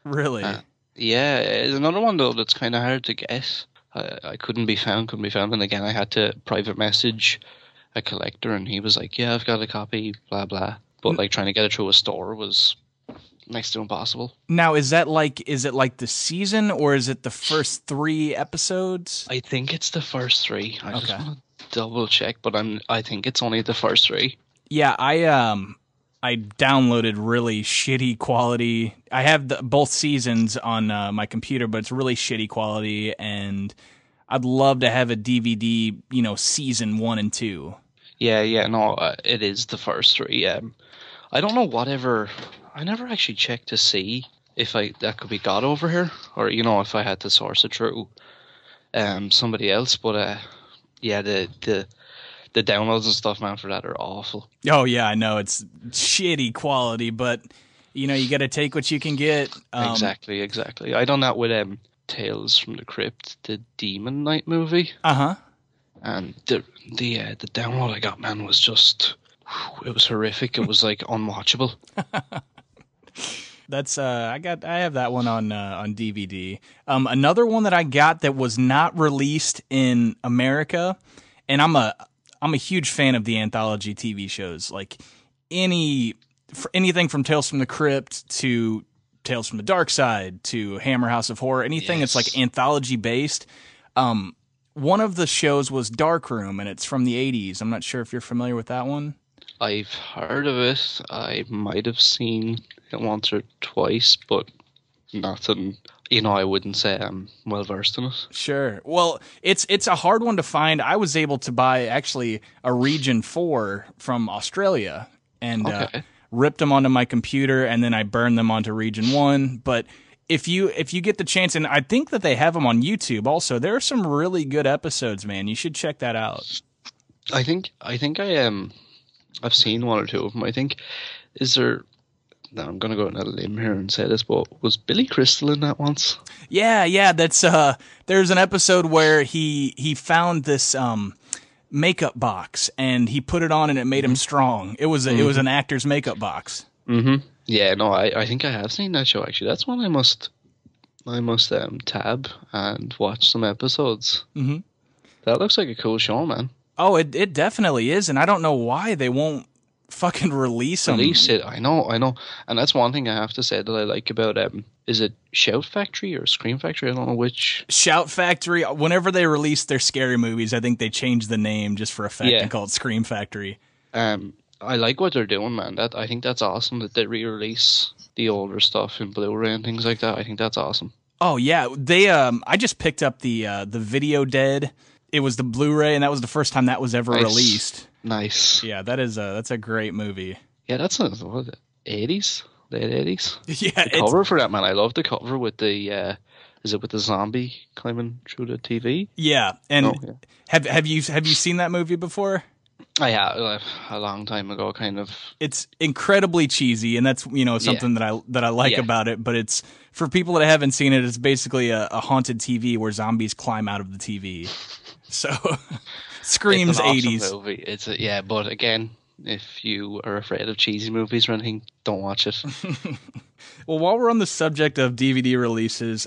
Really? Yeah, it's another one though that's kind of hard to get. I couldn't be found, and again I had to private message a collector, and he was like, "Yeah, I've got a copy, blah blah." But like trying to get it through a store was next to impossible. Now, is it like the season, or is it the first 3 episodes? I think it's the first 3. I just Okay. want to double check, but I think it's only the first 3. Yeah, I downloaded really shitty quality. I have both seasons on my computer, but it's really shitty quality, and I'd love to have a DVD, season 1 and 2. Yeah, no, it is the first 3. I don't know whatever. I never actually checked to see if that could be got over here, or if I had to source it through somebody else. But yeah, the downloads and stuff, man, for that are awful. Oh yeah, I know it's shitty quality, but you got to take what you can get. Exactly. I done that with Tales from the Crypt, the Demon Knight movie. Uh-huh. And the download I got, man, was just, it was horrific. It was like unwatchable. That's I have that one on DVD. Another one that I got that was not released in America, and I'm a huge fan of the anthology TV shows, like anything from Tales from the Crypt to Tales from the Dark Side to Hammer House of Horror, anything that's like anthology based. One of the shows was Darkroom, and it's from the 80s. I'm not sure if you're familiar with that one. I've heard of it. I might have seen it once or twice, but nothing. I wouldn't say I'm well versed in it. Sure. Well, it's a hard one to find. I was able to buy actually a Region 4 from Australia and ripped them onto my computer, and then I burned them onto Region 1. But if you get the chance, and I think that they have them on YouTube also, there are some really good episodes, man. You should check that out. I think I've seen 1 or 2 of them. I think, is there... Now I'm gonna go on a limb here and say this, but was Billy Crystal in that once? Yeah. That's there's an episode where he found this makeup box and he put it on and it made him strong. It was an actor's makeup box. Mm-hmm. Yeah, no, I think I have seen that show actually. That's one I must tab and watch some episodes. Mm-hmm. That looks like a cool show, man. Oh, it definitely is, and I don't know why they won't fucking release them. Release it, I know, and that's one thing I have to say that I like about is it Shout Factory or Scream Factory? I don't know which. Shout Factory. Whenever they release their scary movies, I think they change the name just for effect and call it Scream Factory. I like what they're doing, man. I think that's awesome that they re-release the older stuff in Blu-ray and things like that. I think that's awesome. Oh yeah, they I just picked up the Video Dead. It was the Blu-ray, and that was the first time that was ever released. Nice. Yeah, that's a great movie. Yeah, that's what, 80s? Late 80s? Yeah. The cover for that, man. I love the cover with the, is it with the zombie climbing through the TV? Yeah, and have you seen that movie before? I have, a long time ago, kind of. It's incredibly cheesy, and that's something that I like about it. But it's for people that haven't seen it. It's basically a haunted TV where zombies climb out of the TV. So screams it's an 80s. Awesome movie. But again, if you are afraid of cheesy movies or anything, don't watch it. Well, while we're on the subject of DVD releases,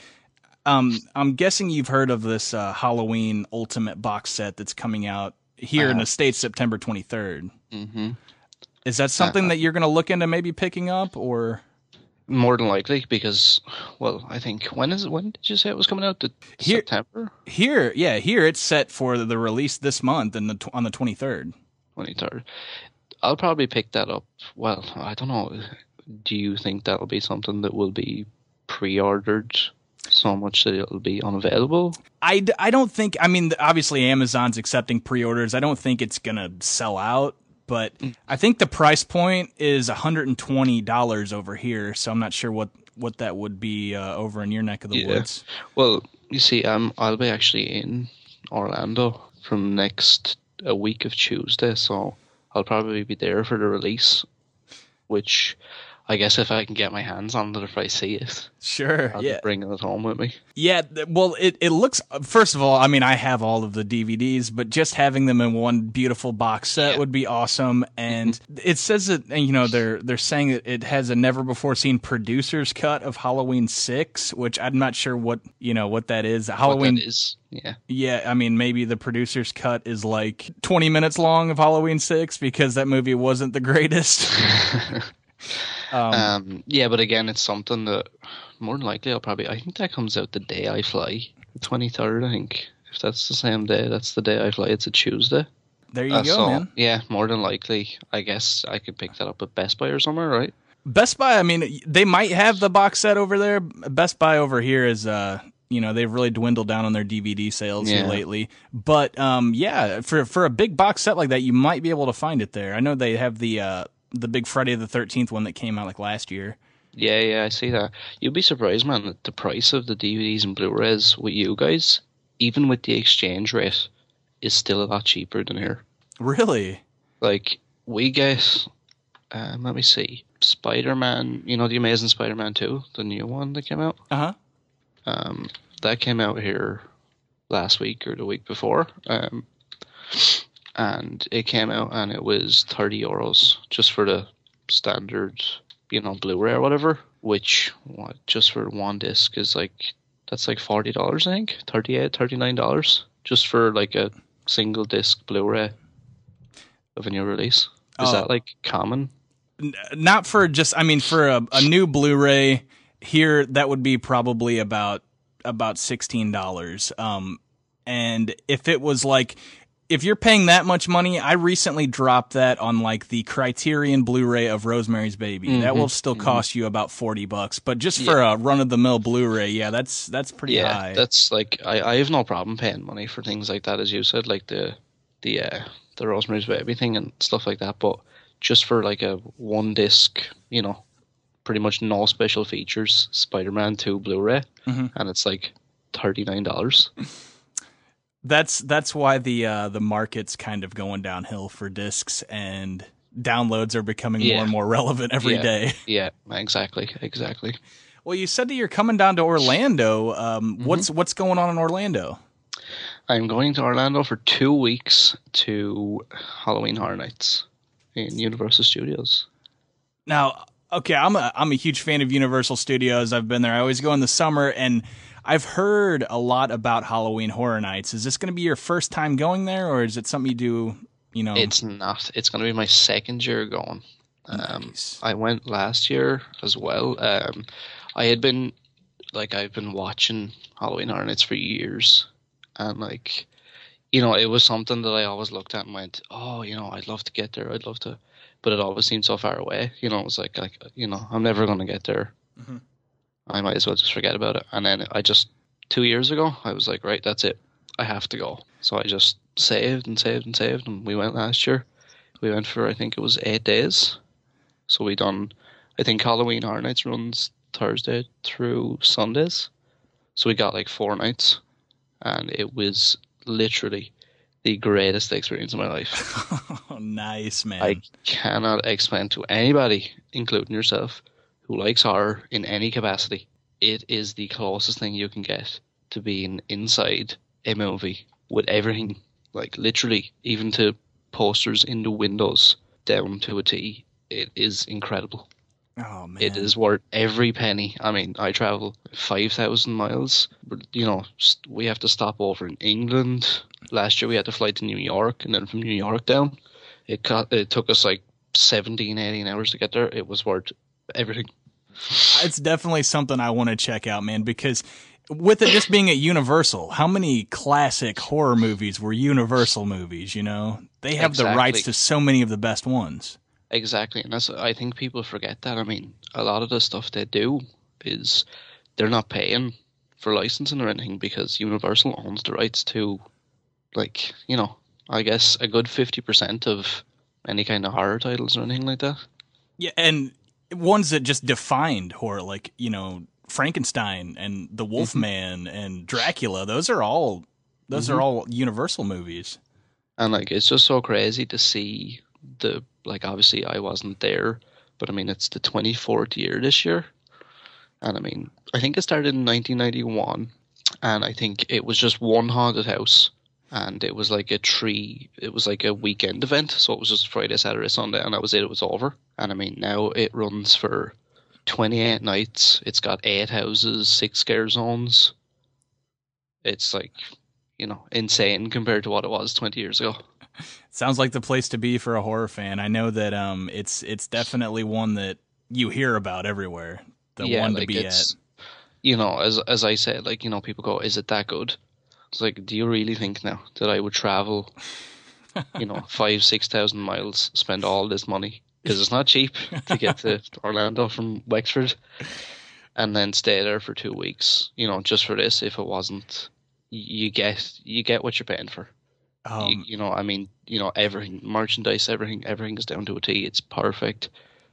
I'm guessing you've heard of this Halloween Ultimate box set that's coming out here in the States September 23rd. Mm-hmm. Is that something that you're going to look into maybe picking up, or? More than likely, because, well, I think, when did you say it was coming out? September? Here it's set for the release this month on the 23rd. 23rd. I'll probably pick that up. Well, I don't know. Do you think that'll be something that will be pre-ordered so much that it'll be unavailable? I don't think, I mean, obviously Amazon's accepting pre-orders. I don't think it's going to sell out, but I think the price point is $120 over here, so I'm not sure what that would be over in your neck of the woods. Well, you see, I'll be actually in Orlando from a week of Tuesday, so I'll probably be there for the release, which I guess if I can get my hands on it, if I see it, Sure. I'll Yeah. be bringing it home with me. Yeah, well, it looks. First of all, I mean, I have all of the DVDs, but just having them in one beautiful box set Yeah. would be awesome. And it says that they're saying that it has a never before seen producer's cut of Halloween 6, which I'm not sure what that is. Halloween What that is, yeah. Yeah, I mean, maybe the producer's cut is like 20 minutes long of Halloween 6 because that movie wasn't the greatest. Yeah, but again, it's something that more than likely I think that comes out the day I fly, the 23rd. I think if that's the same day, that's the day I fly. It's a Tuesday. There you go, So, man. yeah, more than likely, I guess I could pick that up at Best Buy or somewhere, right? Best Buy, I mean, they might have the box set over there. Best Buy over here is, they've really dwindled down on their DVD sales here lately. But, for a big box set like that, you might be able to find it there. I know they have the big Friday the 13th one that came out like last year. Yeah, I see that. You'd be surprised, man, that the price of the DVDs and Blu-rays with you guys, even with the exchange rate, is still a lot cheaper than here. Really? Like, we get, let me see, Spider-Man, the Amazing Spider-Man 2, the new one that came out? Uh-huh. That came out here last week or the week before. And it came out and it was €30 just for the standard, Blu-ray or whatever, which just for one disc is that's like $40, I think, $38, $39 just for like a single disc Blu-ray of a new release. Is that like common? Not for for a new Blu-ray here, that would be probably about $16. And if it was if you're paying that much money, I recently dropped that on like the Criterion Blu-ray of Rosemary's Baby. That will still cost you about $40, but just for a run-of-the-mill Blu-ray, that's pretty high. That's like I have no problem paying money for things like that, as you said, like the Rosemary's Baby thing and stuff like that. But just for like a one disc, pretty much no special features, Spider-Man 2 Blu-ray, and it's like $39. That's why the market's kind of going downhill for discs, and downloads are becoming more and more relevant every day. Yeah, exactly. Well, you said that you're coming down to Orlando. What's going on in Orlando? I'm going to Orlando for 2 weeks to Halloween Horror Nights in Universal Studios. Now, okay, I'm a huge fan of Universal Studios. I've been there. I always go in the summer, and I've heard a lot about Halloween Horror Nights. Is this going to be your first time going there, or is it something you do, It's not. It's going to be my second year going. Nice. I went last year as well. I've been watching Halloween Horror Nights for years, and it was something that I always looked at and went, oh, I'd love to get there. I'd love to, but it always seemed so far away. It was like I'm never going to get there. Mm-hmm. I might as well just forget about it. And then 2 years ago, I was like, right, that's it. I have to go. So I just saved, and we went last year. We went for, I think it was 8 days. So we done, I think Halloween Horror Nights runs Thursday through Sundays. So we got 4 nights, and it was literally the greatest experience of my life. Oh, nice, man. I cannot explain to anybody, including yourself, who likes horror in any capacity. It is the closest thing you can get to being inside a movie with everything, literally, even to posters in the windows down to a T. It is incredible. Oh, man. It is worth every penny. I mean, I travel 5,000 miles, but, we have to stop over in England. Last year we had to fly to New York, and then from New York down. It took us 17, 18 hours to get there. It was worth everything. It's definitely something I want to check out, man, because with it just being at Universal, how many classic horror movies were Universal movies, They have the rights to so many of the best ones. Exactly, and I think people forget that. I mean, a lot of the stuff they do is they're not paying for licensing or anything because Universal owns the rights to, I guess a good 50% of any kind of horror titles or anything like that. Yeah, and ones that just defined horror, Frankenstein and The Wolfman and Dracula. Those are all Universal movies. And it's just so crazy to see obviously I wasn't there, but I mean, it's the 24th year this year. And I mean, I think it started in 1991, and I think it was just one haunted house, and it was like it was like a weekend event, so it was just Friday, Saturday, Sunday, and that was it. It was over. And I mean, now it runs for 28 nights. It's got 8 houses, 6 scare zones. It's like, insane compared to what it was 20 years ago. Sounds like the place to be for a horror fan. I know that it's definitely one that you hear about everywhere. The one to be at. As I said, like, people go, is it that good? It's like, do you really think now that I would travel, 5,000-6,000 miles, spend all this money? Because it's not cheap to get to Orlando from Wexford, and then stay there for 2 weeks, just for this. If it wasn't, you get what you're paying for. Everything, merchandise, everything is down to a T. It's perfect.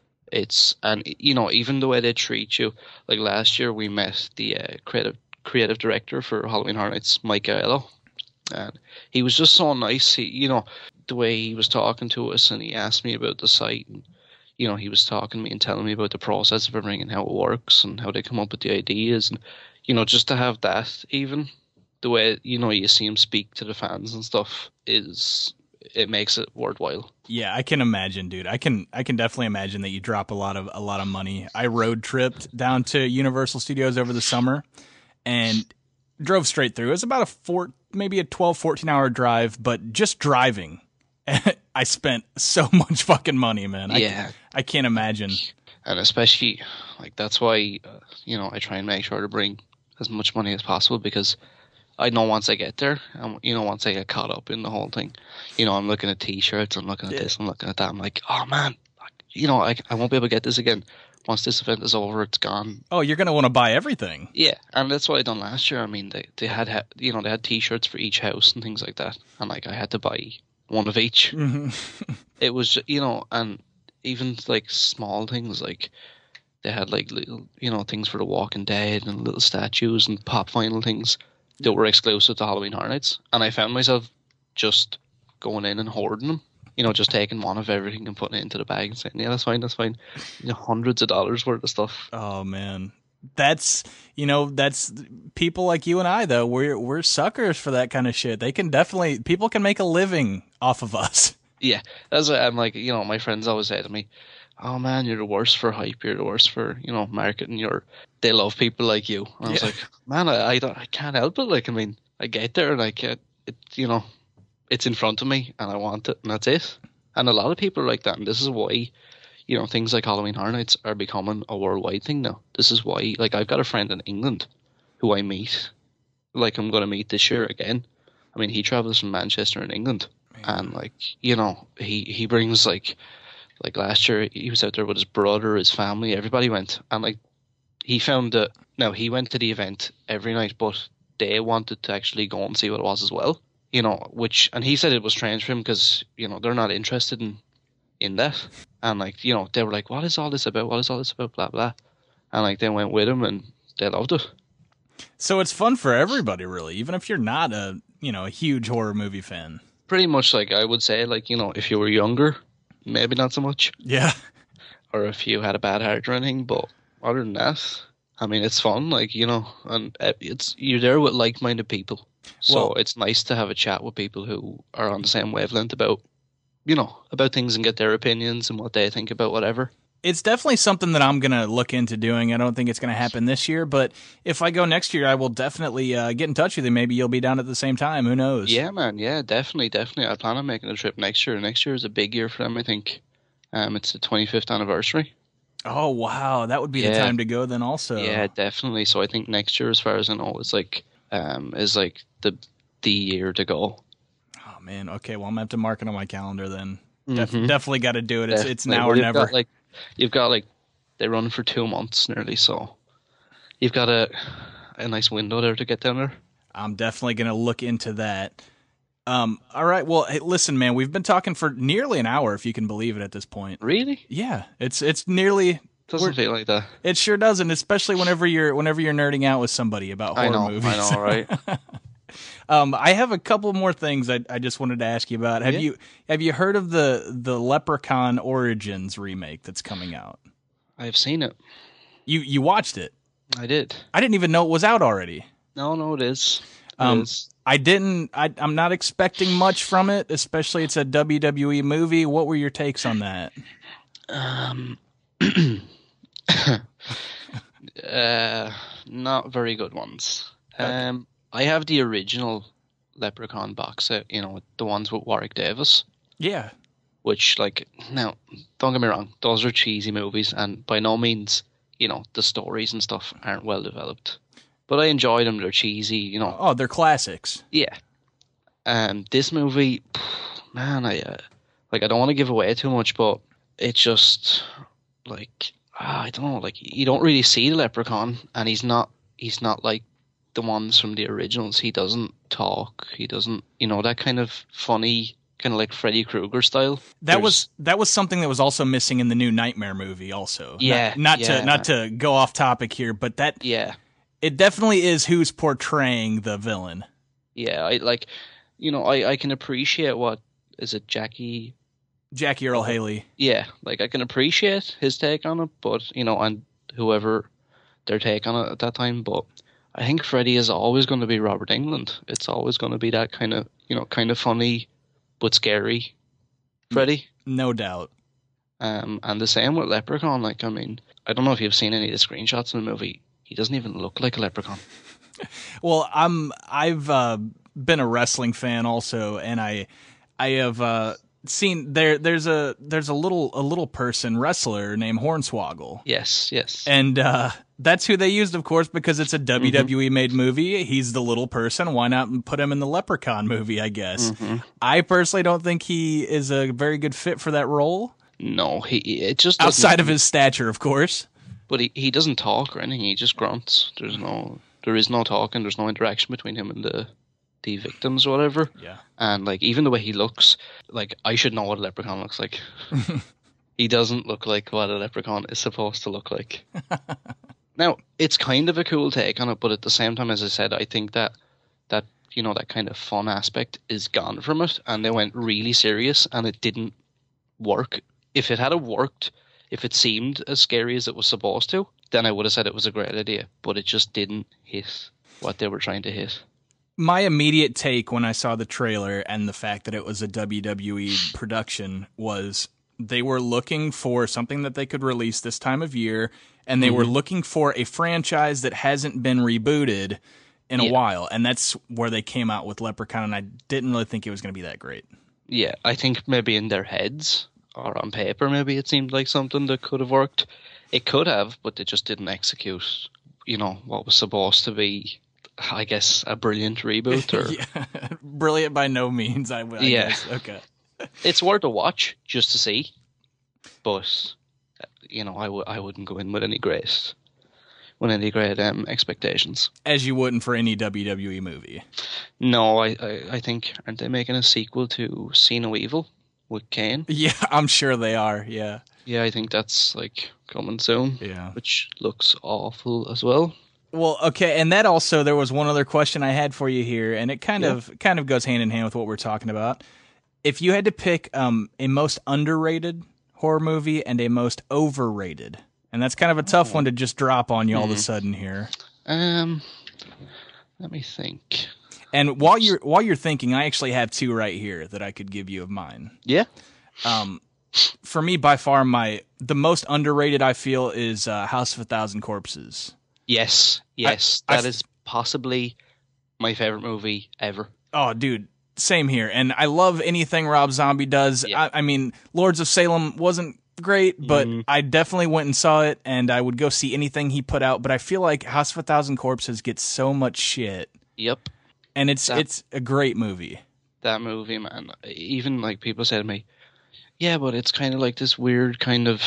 Even the way they treat you. Like last year, we met the creative director for Halloween Horror Nights, Mike Aiello, and he was just so nice. The way he was talking to us, and he asked me about the site, and he was talking to me and telling me about the process of everything and how it works and how they come up with the ideas, and just to have that, even the way you see him speak to the fans and stuff, it makes it worthwhile. Yeah, I can imagine, dude. I can definitely imagine that you drop a lot of money. I road tripped down to Universal Studios over the summer and drove straight through. It was about maybe a 12, 14-hour drive, but just driving, I spent so much fucking money, man. I can't imagine. And especially, like, that's why, I try and make sure to bring as much money as possible, because I know once I get there, once I get caught up in the whole thing, I'm looking at T-shirts, I'm looking at this, I'm looking at that. I'm like, oh man, I won't be able to get this again. Once this event is over, it's gone. Oh, you're gonna want to buy everything. Yeah, and that's what I done last year. I mean, they had they had T-shirts for each house and things like that, and like I had to buy one of each. Mm-hmm. It was, and even like small things, like they had like little, things for the Walking Dead and little statues and pop vinyl things that were exclusive to Halloween Horror Nights, and I found myself just going in and hoarding them. Just taking one of everything and putting it into the bag and saying, yeah, that's fine. Hundreds of dollars worth of stuff. Oh man, that's people like you and I though. We're suckers for that kind of shit. People can make a living off of us. Yeah, that's what I'm like. My friends always say to me, "Oh man, you're the worst for hype. You're the worst for marketing. They love people like you." And I was like, man, I can't help it. Like, I mean, I get there and I get it. It's in front of me and I want it, and that's it. And a lot of people are like that, and this is why, things like Halloween Horror Nights are becoming a worldwide thing now. This is why, like, I've got a friend in England who I meet, like, I'm going to meet this year again. I mean, he travels from Manchester in England, and, like, he brings, like last year, he was out there with his brother, his family, everybody went, and, like, he found that, now, he went to the event every night, but they wanted to actually go and see what it was as well. And he said it was strange for him because, they're not interested in that. And, like, they were like, what is all this about? What is all this about? Blah, blah. And, like, they went with him and they loved it. So it's fun for everybody, really, even if you're not a huge horror movie fan. Pretty much, like, I would say, like, if you were younger, maybe not so much. Yeah. Or if you had a bad heart or anything. But other than that, I mean, it's fun, like, and you're there with like-minded people. So it's nice to have a chat with people who are on the same wavelength about things and get their opinions and what they think about whatever. It's definitely something that I'm going to look into doing. I don't think it's going to happen this year, but if I go next year, I will definitely get in touch with you. Maybe you'll be down at the same time. Who knows? Yeah, man. Yeah, definitely. I plan on making a trip next year. Next year is a big year for them, I think. It's the 25th anniversary. Oh, wow. That would be the time to go then also. Yeah, definitely. So I think next year, as far as I know, is like the year to go. Oh man, okay. Well, I'm gonna have to mark it on my calendar then. Definitely got to do it. It's now or you've never. You've got they run for 2 months nearly, so you've got a nice window there to get down there. I'm definitely gonna look into that. All right. Well, hey, listen, man. We've been talking for nearly an hour, if you can believe it, at this point. Really? Yeah. It's nearly. Doesn't feel like that. It sure doesn't, especially whenever you're nerding out with somebody about horror movies. I know, right? I have a couple more things I just wanted to ask you about. Have you heard of the Leprechaun Origins remake that's coming out? I've seen it. You watched it? I did. I didn't even know it was out already. No, it is. It is. I didn't. I'm not expecting much from it, especially it's a WWE movie. What were your takes on that? Not very good ones. Okay. I have the original Leprechaun box set, the ones with Warwick Davis, Yeah. which, now, don't get me wrong, those are cheesy movies, and by no means, the stories and stuff aren't well developed. But I enjoy them, they're cheesy, Oh, they're classics. Yeah. This movie, man, I don't want to give away too much, but it's just, I don't know, you don't really see the Leprechaun, and he's not like the ones from the originals. He doesn't talk. He doesn't, that kind of funny, kind of like Freddy Krueger style. That was something that was also missing in the new Nightmare movie. Also, Yeah, Not to go off topic here, but it definitely is who's portraying the villain. Yeah, I can appreciate what is it, Jackie Earle Haley. Yeah, I can appreciate his take on it, but and whoever their take on it at that time, but I think Freddy is always going to be Robert Englund. It's always going to be that kind of funny but scary Freddy. No doubt. And the same with Leprechaun. I don't know if you've seen any of the screenshots in the movie. He doesn't even look like a leprechaun. Well, I've been a wrestling fan also, and I have seen there's a little person wrestler named Hornswoggle. Yes. And that's who they used, of course, because it's a WWE made movie. He's the little person. Why not put him in the Leprechaun movie, I guess. I personally don't think he is a very good fit for that role. No, it just outside of his stature, of course. But he doesn't talk or anything. He just grunts. There is no talking. There's no interaction between him and the victims or whatever. Yeah. And even the way he looks, I should know what a leprechaun looks like. He doesn't look like what a leprechaun is supposed to look like. Now, it's kind of a cool take on it, but at the same time, as I said, I think that that kind of fun aspect is gone from it, and they went really serious, and it didn't work. If it had worked, if it seemed as scary as it was supposed to, then I would have said it was a great idea, but it just didn't hit what they were trying to hit. My immediate take when I saw the trailer and the fact that it was a WWE production was they were looking for something that they could release this time of year, and they were looking for a franchise that hasn't been rebooted in a while, and that's where they came out with Leprechaun, and I didn't really think it was going to be that great. Yeah, I think maybe in their heads or on paper maybe it seemed like something that could have worked. It could have, but they just didn't execute, what was supposed to be, I guess, a brilliant reboot. Or yeah. Brilliant by no means, I guess. Okay. It's worth a watch just to see, but I wouldn't go in with any great expectations. As you wouldn't for any WWE movie. No, I think, aren't they making a sequel to See No Evil with Kane? Yeah, I'm sure they are. Yeah. Yeah, I think that's coming soon. Yeah. Which looks awful as well. Well, okay, and that also, there was one other question I had for you here, and it kind of goes hand in hand with what we're talking about. If you had to pick a most underrated horror movie and a most overrated, and that's kind of a tough one to just drop on you all of a sudden here. Let me think. And while you're thinking, I actually have two right here that I could give you of mine. Yeah. For me, by far, the most underrated I feel is House of a Thousand Corpses. Yes. That is possibly my favorite movie ever. Oh, dude. Same here. And I love anything Rob Zombie does. Yeah. I mean, Lords of Salem wasn't great, but I definitely went and saw it, and I would go see anything he put out. But I feel like House of a Thousand Corpses gets so much shit. Yep. And it's a great movie. That movie, man. Even people say to me, yeah, but it's kind of like this weird kind of,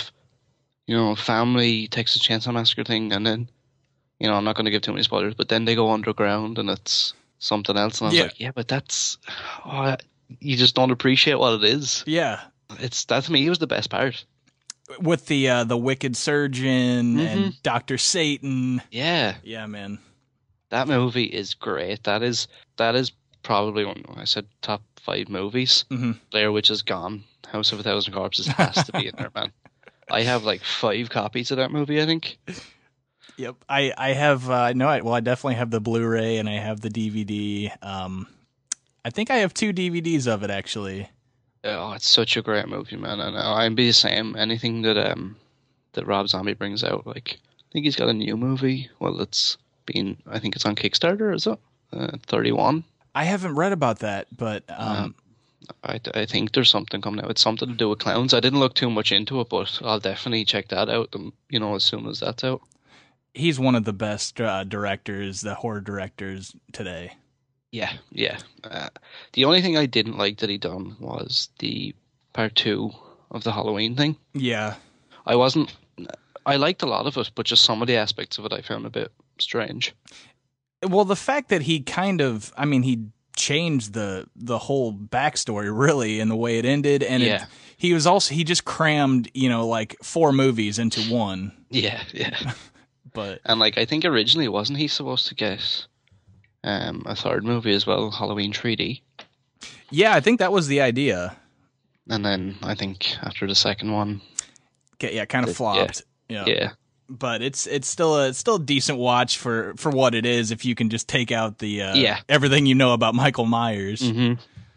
family Texas Chainsaw Massacre thing, and then, I'm not going to give too many spoilers, but then they go underground and it's something else, and I was like, yeah, but that's, you just don't appreciate what it is. Yeah. That to me was the best part. With the Wicked Surgeon and Dr. Satan. Yeah. Yeah, man. That movie is great. That is probably one. I said top 5 movies. Mm-hmm. Blair Witch is Gone. House of a Thousand Corpses has to be in there, man. I have like 5 copies of that movie, I think. Yep, I have. I definitely have the Blu-ray and I have the DVD. I think I have 2 DVDs of it actually. Oh, it's such a great movie, man. And I'd be the same. Anything that Rob Zombie brings out, like I think he's got a new movie. Well, I think it's on Kickstarter, is it? 31. I haven't read about that, but I think there's something coming out. It's something to do with clowns. I didn't look too much into it, but I'll definitely check that out. As soon as that's out. He's one of the best directors, the horror directors today. Yeah. The only thing I didn't like that he done was the part 2 of the Halloween thing. Yeah. I liked a lot of it, but just some of the aspects of it I found a bit strange. Well, the fact that he he changed the whole backstory really in the way it ended, and he just crammed, like 4 movies into one. Yeah. But I think originally wasn't he supposed to get a 3rd movie as well, Halloween 3D? Yeah, I think that was the idea. And then I think after the 2nd one, kind of flopped. Yeah. But it's still a decent watch for what it is if you can just take out the everything you know about Michael Myers. Mm-hmm.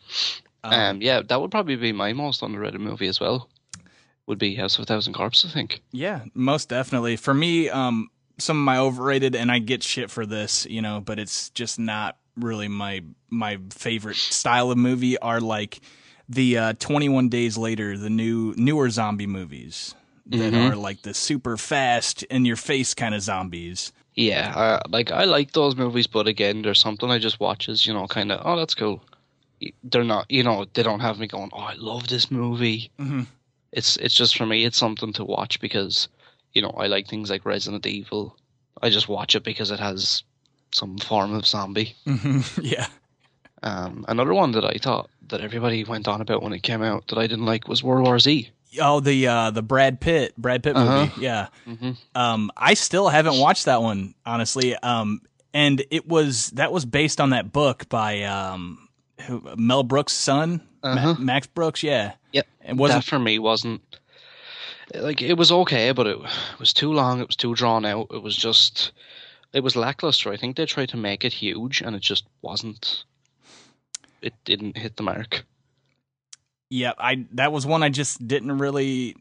That would probably be my most underrated movie as well. Would be House of a Thousand Corpses, I think. Yeah, most definitely. For me, some of my overrated, and I get shit for this, but it's just not really my favorite style of movie, are like the 21 Days Later, the newer zombie movies that are like the super fast in your face kind of zombies. Yeah, I like those movies, but again, there's something I just watch as, kind of, oh, that's cool. They're not, they don't have me going, oh, I love this movie. Mm-hmm. It's just, for me, it's something to watch because, I like things like Resident Evil. I just watch it because it has some form of zombie. Mm-hmm. Yeah. Another one that I thought that everybody went on about when it came out that I didn't like was World War Z. Oh, the Brad Pitt movie. Yeah. Mm-hmm. I still haven't watched that one, honestly. And that was based on that book by Mel Brooks' son, Max Brooks. Yeah. Yep. That for me wasn't it was okay, but it was too long. It was too drawn out. It was lackluster. I think they tried to make it huge, and it just wasn't. It didn't hit the mark. Yeah, that was one I just didn't really,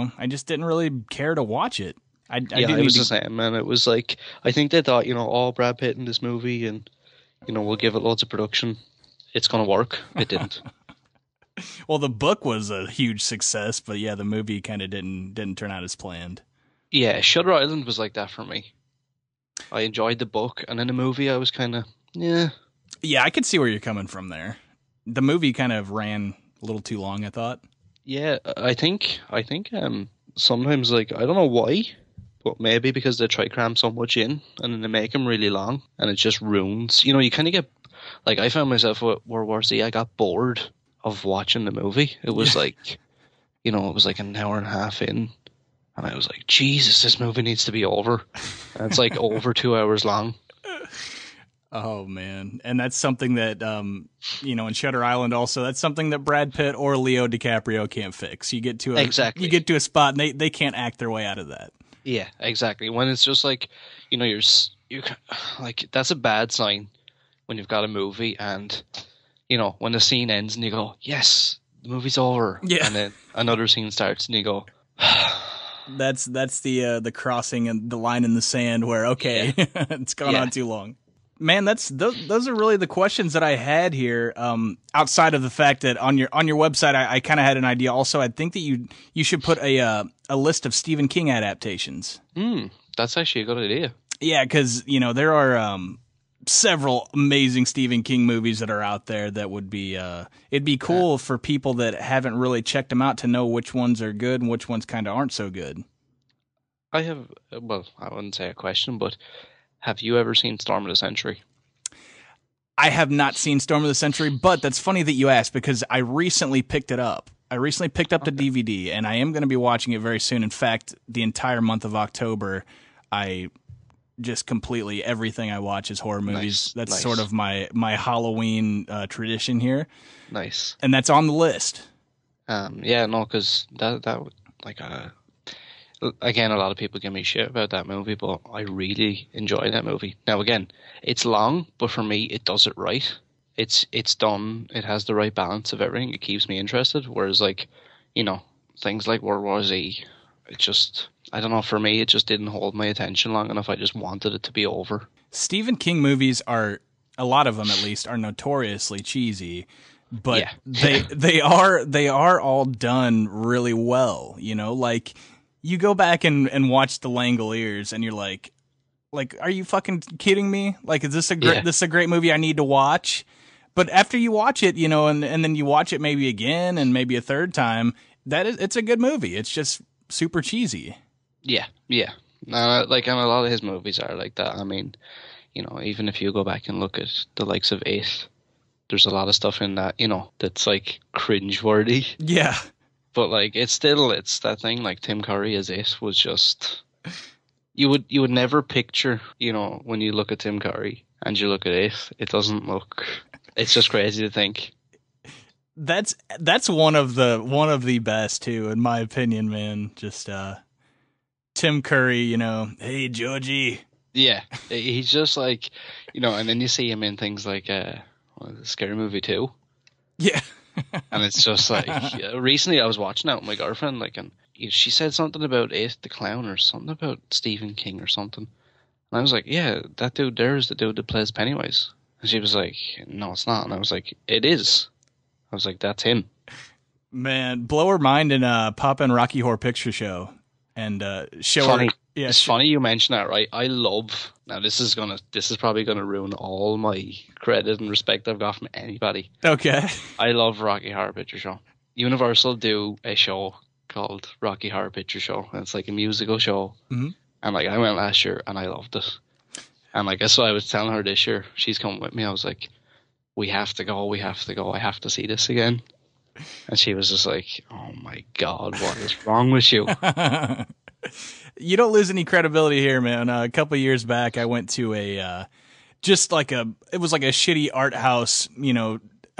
care to watch it. It was the same, man. It was like, I think they thought, all Brad Pitt in this movie, and we'll give it loads of production. It's gonna work. It didn't. Well, the book was a huge success, but yeah, the movie kind of didn't turn out as planned. Yeah, Shutter Island was like that for me. I enjoyed the book, and in the movie, I was kind of Yeah, I could see where you're coming from there. The movie kind of ran a little too long, I thought. Yeah, I think sometimes, I don't know why, but maybe because they try to cram so much in, and then they make them really long, and it just ruins. You kind of get, I found myself with World War Z, I got bored of watching the movie. It was it was like an hour and a half in, and I was like, Jesus, this movie needs to be over. And it's over 2 hours long. Oh man, and that's something that in Shutter Island also, that's something that Brad Pitt or Leo DiCaprio can't fix. You get to a spot and they can't act their way out of that. Yeah, exactly. When it's just you're that's a bad sign when you've got a movie and when the scene ends and you go, yes, the movie's over. Yeah. And then another scene starts and you go, that's the crossing and the line in the sand where it's gone on too long. Man, those are really the questions that I had here. Outside of the fact that on your website, I kind of had an idea. Also, I think that you should put a list of Stephen King adaptations. That's actually a good idea. Yeah, because there are several amazing Stephen King movies that are out there that would be it'd be cool for people that haven't really checked them out to know which ones are good and which ones kind of aren't so good. I have, well, I wouldn't say a question, but have you ever seen Storm of the Century? I have not seen Storm of the Century, but that's funny that you asked because I recently picked it up. I recently picked up the DVD, and I am going to be watching it very soon. In fact, the entire month of October, I just completely everything I watch is horror movies. That's nice. sort of my Halloween tradition here. Nice. And that's on the list. Yeah, no, because that like again, a lot of people give me shit about that movie, but I really enjoy that movie. Now, again, it's long, but for me, it does it right. It's done. It has the right balance of everything. It keeps me interested. Whereas, like, you know, things like World War Z, it just, I don't know, for me, it just didn't hold my attention long enough. I just wanted it to be over. Stephen King movies are, a lot of them at least, are notoriously cheesy, but yeah. they are all done really well. You know, like, you go back and watch The Langoliers, and you're like, are you fucking kidding me? Like, is this this is a great movie I need to watch? But after you watch it, you know, and then you watch it maybe again and maybe a third time, it's a good movie. It's just super cheesy. Yeah, yeah. Like, and a lot of his movies are like that. I mean, you know, even if you go back and look at the likes of It, there's a lot of stuff in that, you know, that's like cringeworthy. Yeah. But like, it's that thing. Like, Tim Curry as It was just, you would never picture, you know, when you look at Tim Curry and you look at it doesn't look. It's just crazy to think. That's one of the best too, in my opinion, man. Just Tim Curry, you know, hey Georgie. Yeah, he's just like, you know, and then you see him in things like Scary Movie 2. Yeah. And it's just like, recently I was watching that with my girlfriend, like, and she said something about It the Clown or something about Stephen King or something. And I was like, yeah, that dude there is the dude that plays Pennywise. And she was like, no, it's not. And I was like, it is. I was like, that's him. Man, blow her mind and pop in Rocky Horror Picture Show and show funny. her. Yeah, it's funny you mention that, right? I love, now this is probably gonna ruin all my credit and respect I've got from anybody. Okay. I love Rocky Horror Picture Show. Universal do a show called Rocky Horror Picture Show, and it's like a musical show. Mm-hmm. And like, I went last year and I loved it. And like, so I was telling her this year, she's coming with me. I was like, we have to go. I have to see this again. And she was just like, oh my God, what is wrong with you? You don't lose any credibility here, man. A couple of years back, I went to it was like a shitty art house, you know,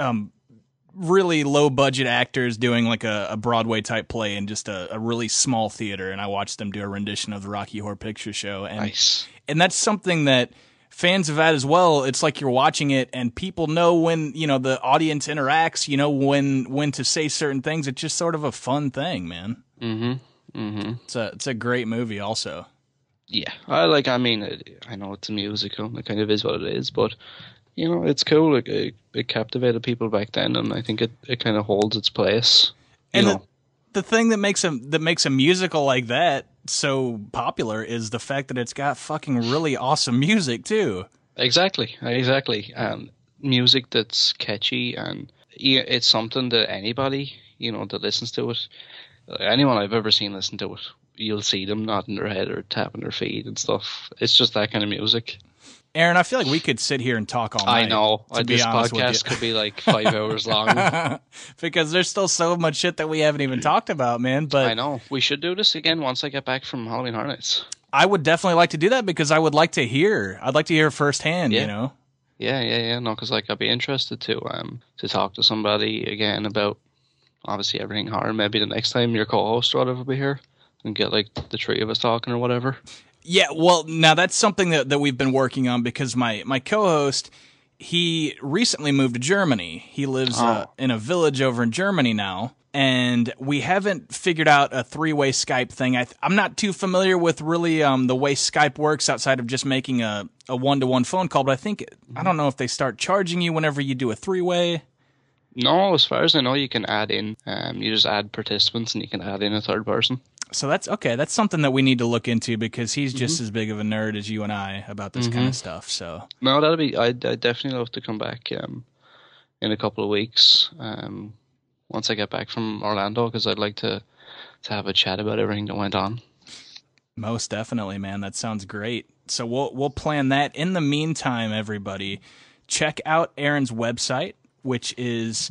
really low budget actors doing like a Broadway type play in just a really small theater. And I watched them do a rendition of the Rocky Horror Picture Show. And, nice. And that's something that fans have had as well. It's like you're watching it and people know when, you know, the audience interacts, you know, when to say certain things. It's just sort of a fun thing, man. Mm-hmm. Mm-hmm. It's a great movie also. Yeah. I know it's a musical. It kind of is what it is, but you know, it's cool. Like, it captivated people back then, and I think it kind of holds its place. And the thing that makes a musical like that so popular is the fact that it's got fucking really awesome music too. Exactly. Music that's catchy, and it's something that anybody, you know, that listens to it, anyone I've ever seen listen to it, you'll see them nodding their head or tapping their feet and stuff. It's just that kind of music. Aaron, I feel like we could sit here and talk all night. I know. This podcast could be like 5 hours long. Because there's still so much shit that we haven't even talked about, man. But I know. We should do this again once I get back from Halloween Horror Nights. I would definitely like to do that because I'd like to hear firsthand, you know? Yeah. No, because like, I'd be interested to talk to somebody again about obviously everything horror. Maybe the next time your co-host or whatever will be here and get like the three of us talking or whatever. Yeah, well, now that's something that we've been working on because my co-host, he recently moved to Germany. He lives in a village over in Germany now, and we haven't figured out a three-way Skype thing. I'm not too familiar with really the way Skype works outside of just making a one-to-one phone call, but I don't know if they start charging you whenever you do a three-way. No, as far as I know, you can add in, you just add participants and you can add in a third person. So that's okay. That's something that we need to look into because he's just as big of a nerd as you and I about this kind of stuff. So no, I'd definitely love to come back in a couple of weeks once I get back from Orlando because I'd like to have a chat about everything that went on. Most definitely, man. That sounds great. So we'll plan that. In the meantime, everybody, check out Aaron's website, which is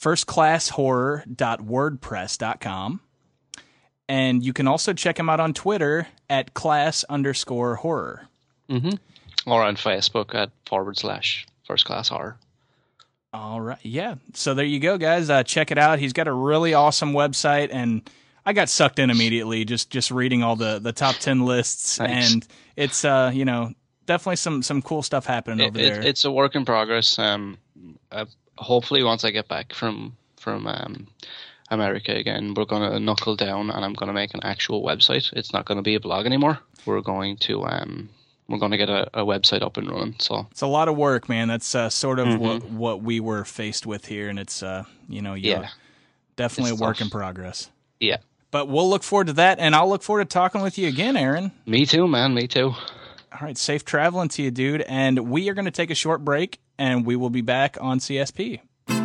firstclasshorror.wordpress.com. And you can also check him out on Twitter at @class_horror. Or on Facebook at /First Class Horror. All right. Yeah. So there you go, guys. Check it out. He's got a really awesome website, and I got sucked in immediately just reading all the top 10 lists. Thanks. And it's, definitely some cool stuff happening over there. It's a work in progress. Hopefully once I get back from America again, we're going to knuckle down and I'm going to make an actual website. It's not going to be a blog anymore. We're going to get a website up and running. So it's a lot of work, man. That's sort of what we were faced with here, and it's definitely a work in progress. Yeah. But we'll look forward to that, and I'll look forward to talking with you again, Aaron. Me too, man. Me too. All right, safe traveling to you, dude. And we are going to take a short break, and we will be back on CSP.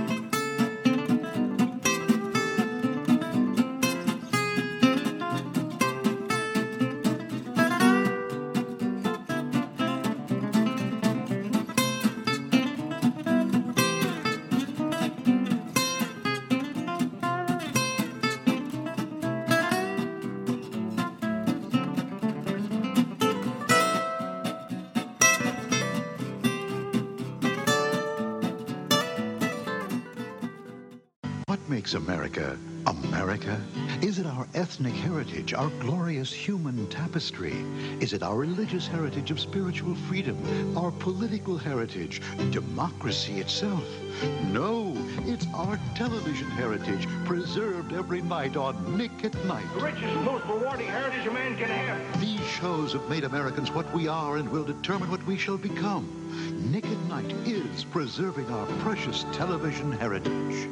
What makes America America? Is it our ethnic heritage, our glorious human tapestry? Is it our religious heritage of spiritual freedom, our political heritage, democracy itself? No, it's our television heritage, preserved every night on Nick at Night. The richest, most rewarding heritage a man can have. These shows have made Americans what we are and will determine what we shall become. Nick at Night is preserving our precious television heritage.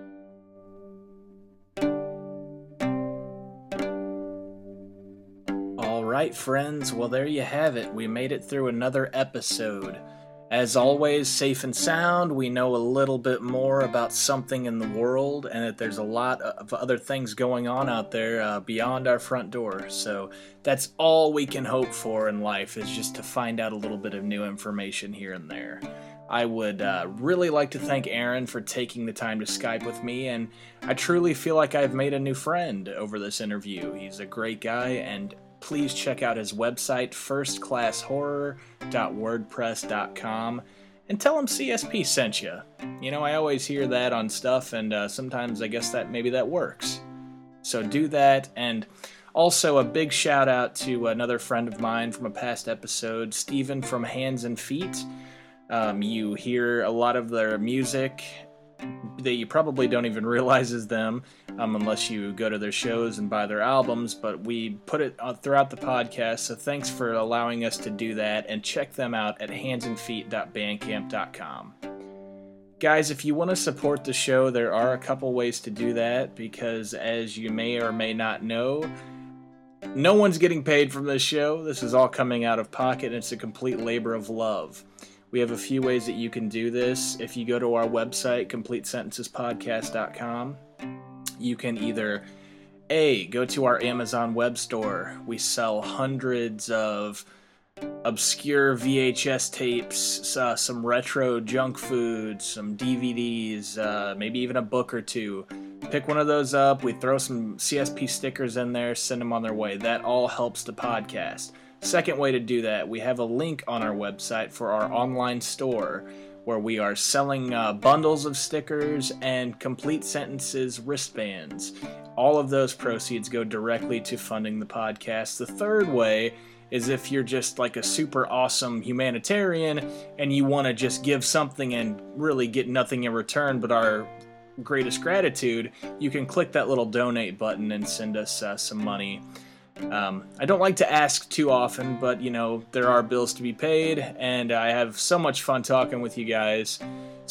Alright, friends, well, there you have it. We made it through another episode. As always, safe and sound, we know a little bit more about something in the world, and that there's a lot of other things going on out there beyond our front door. So that's all we can hope for in life, is just to find out a little bit of new information here and there. I would really like to thank Aaron for taking the time to Skype with me, and I truly feel like I've made a new friend over this interview. He's a great guy, and please check out his website, firstclasshorror.wordpress.com, and tell him CSP sent you. You know, I always hear that on stuff, and sometimes I guess that maybe that works. So do that, and also a big shout out to another friend of mine from a past episode, Steven from Hands and Feet. You hear a lot of their music that you probably don't even realize is them, unless you go to their shows and buy their albums, but we put it throughout the podcast, so thanks for allowing us to do that, and check them out at handsandfeet.bandcamp.com. Guys, if you want to support the show, there are a couple ways to do that, because as you may or may not know, no one's getting paid from this show. This is all coming out of pocket, and it's a complete labor of love. We have a few ways that you can do this. If you go to our website, CompleteSentencespodcast.com, you can either go to our Amazon web store. We sell hundreds of obscure VHS tapes, some retro junk food, some DVDs, maybe even a book or two. Pick one of those up. We throw some CSP stickers in there, send them on their way. That all helps the podcast. Second way to do that, we have a link on our website for our online store where we are selling bundles of stickers and Complete Sentences wristbands. All of those proceeds go directly to funding the podcast. The third way is if you're just like a super awesome humanitarian and you want to just give something and really get nothing in return but our greatest gratitude, you can click that little donate button and send us some money. I don't like to ask too often, but, you know, there are bills to be paid, and I have so much fun talking with you guys,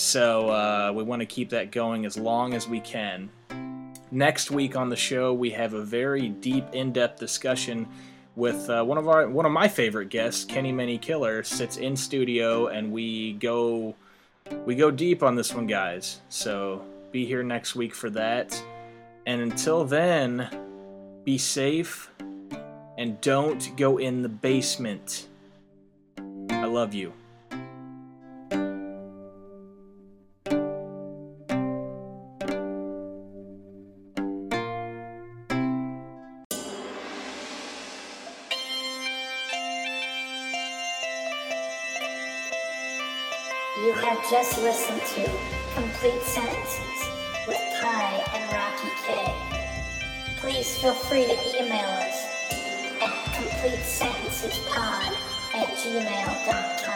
so we want to keep that going as long as we can. Next week on the show, we have a very deep, in-depth discussion with one of my favorite guests, Kenny Many Killer, sits in studio, and we go deep on this one, guys. So be here next week for that. And until then, be safe. And don't go in the basement. I love you. You have just listened to Complete Sentences with Ty and Rocky K. Please feel free to email us at completesentencespod@gmail.com.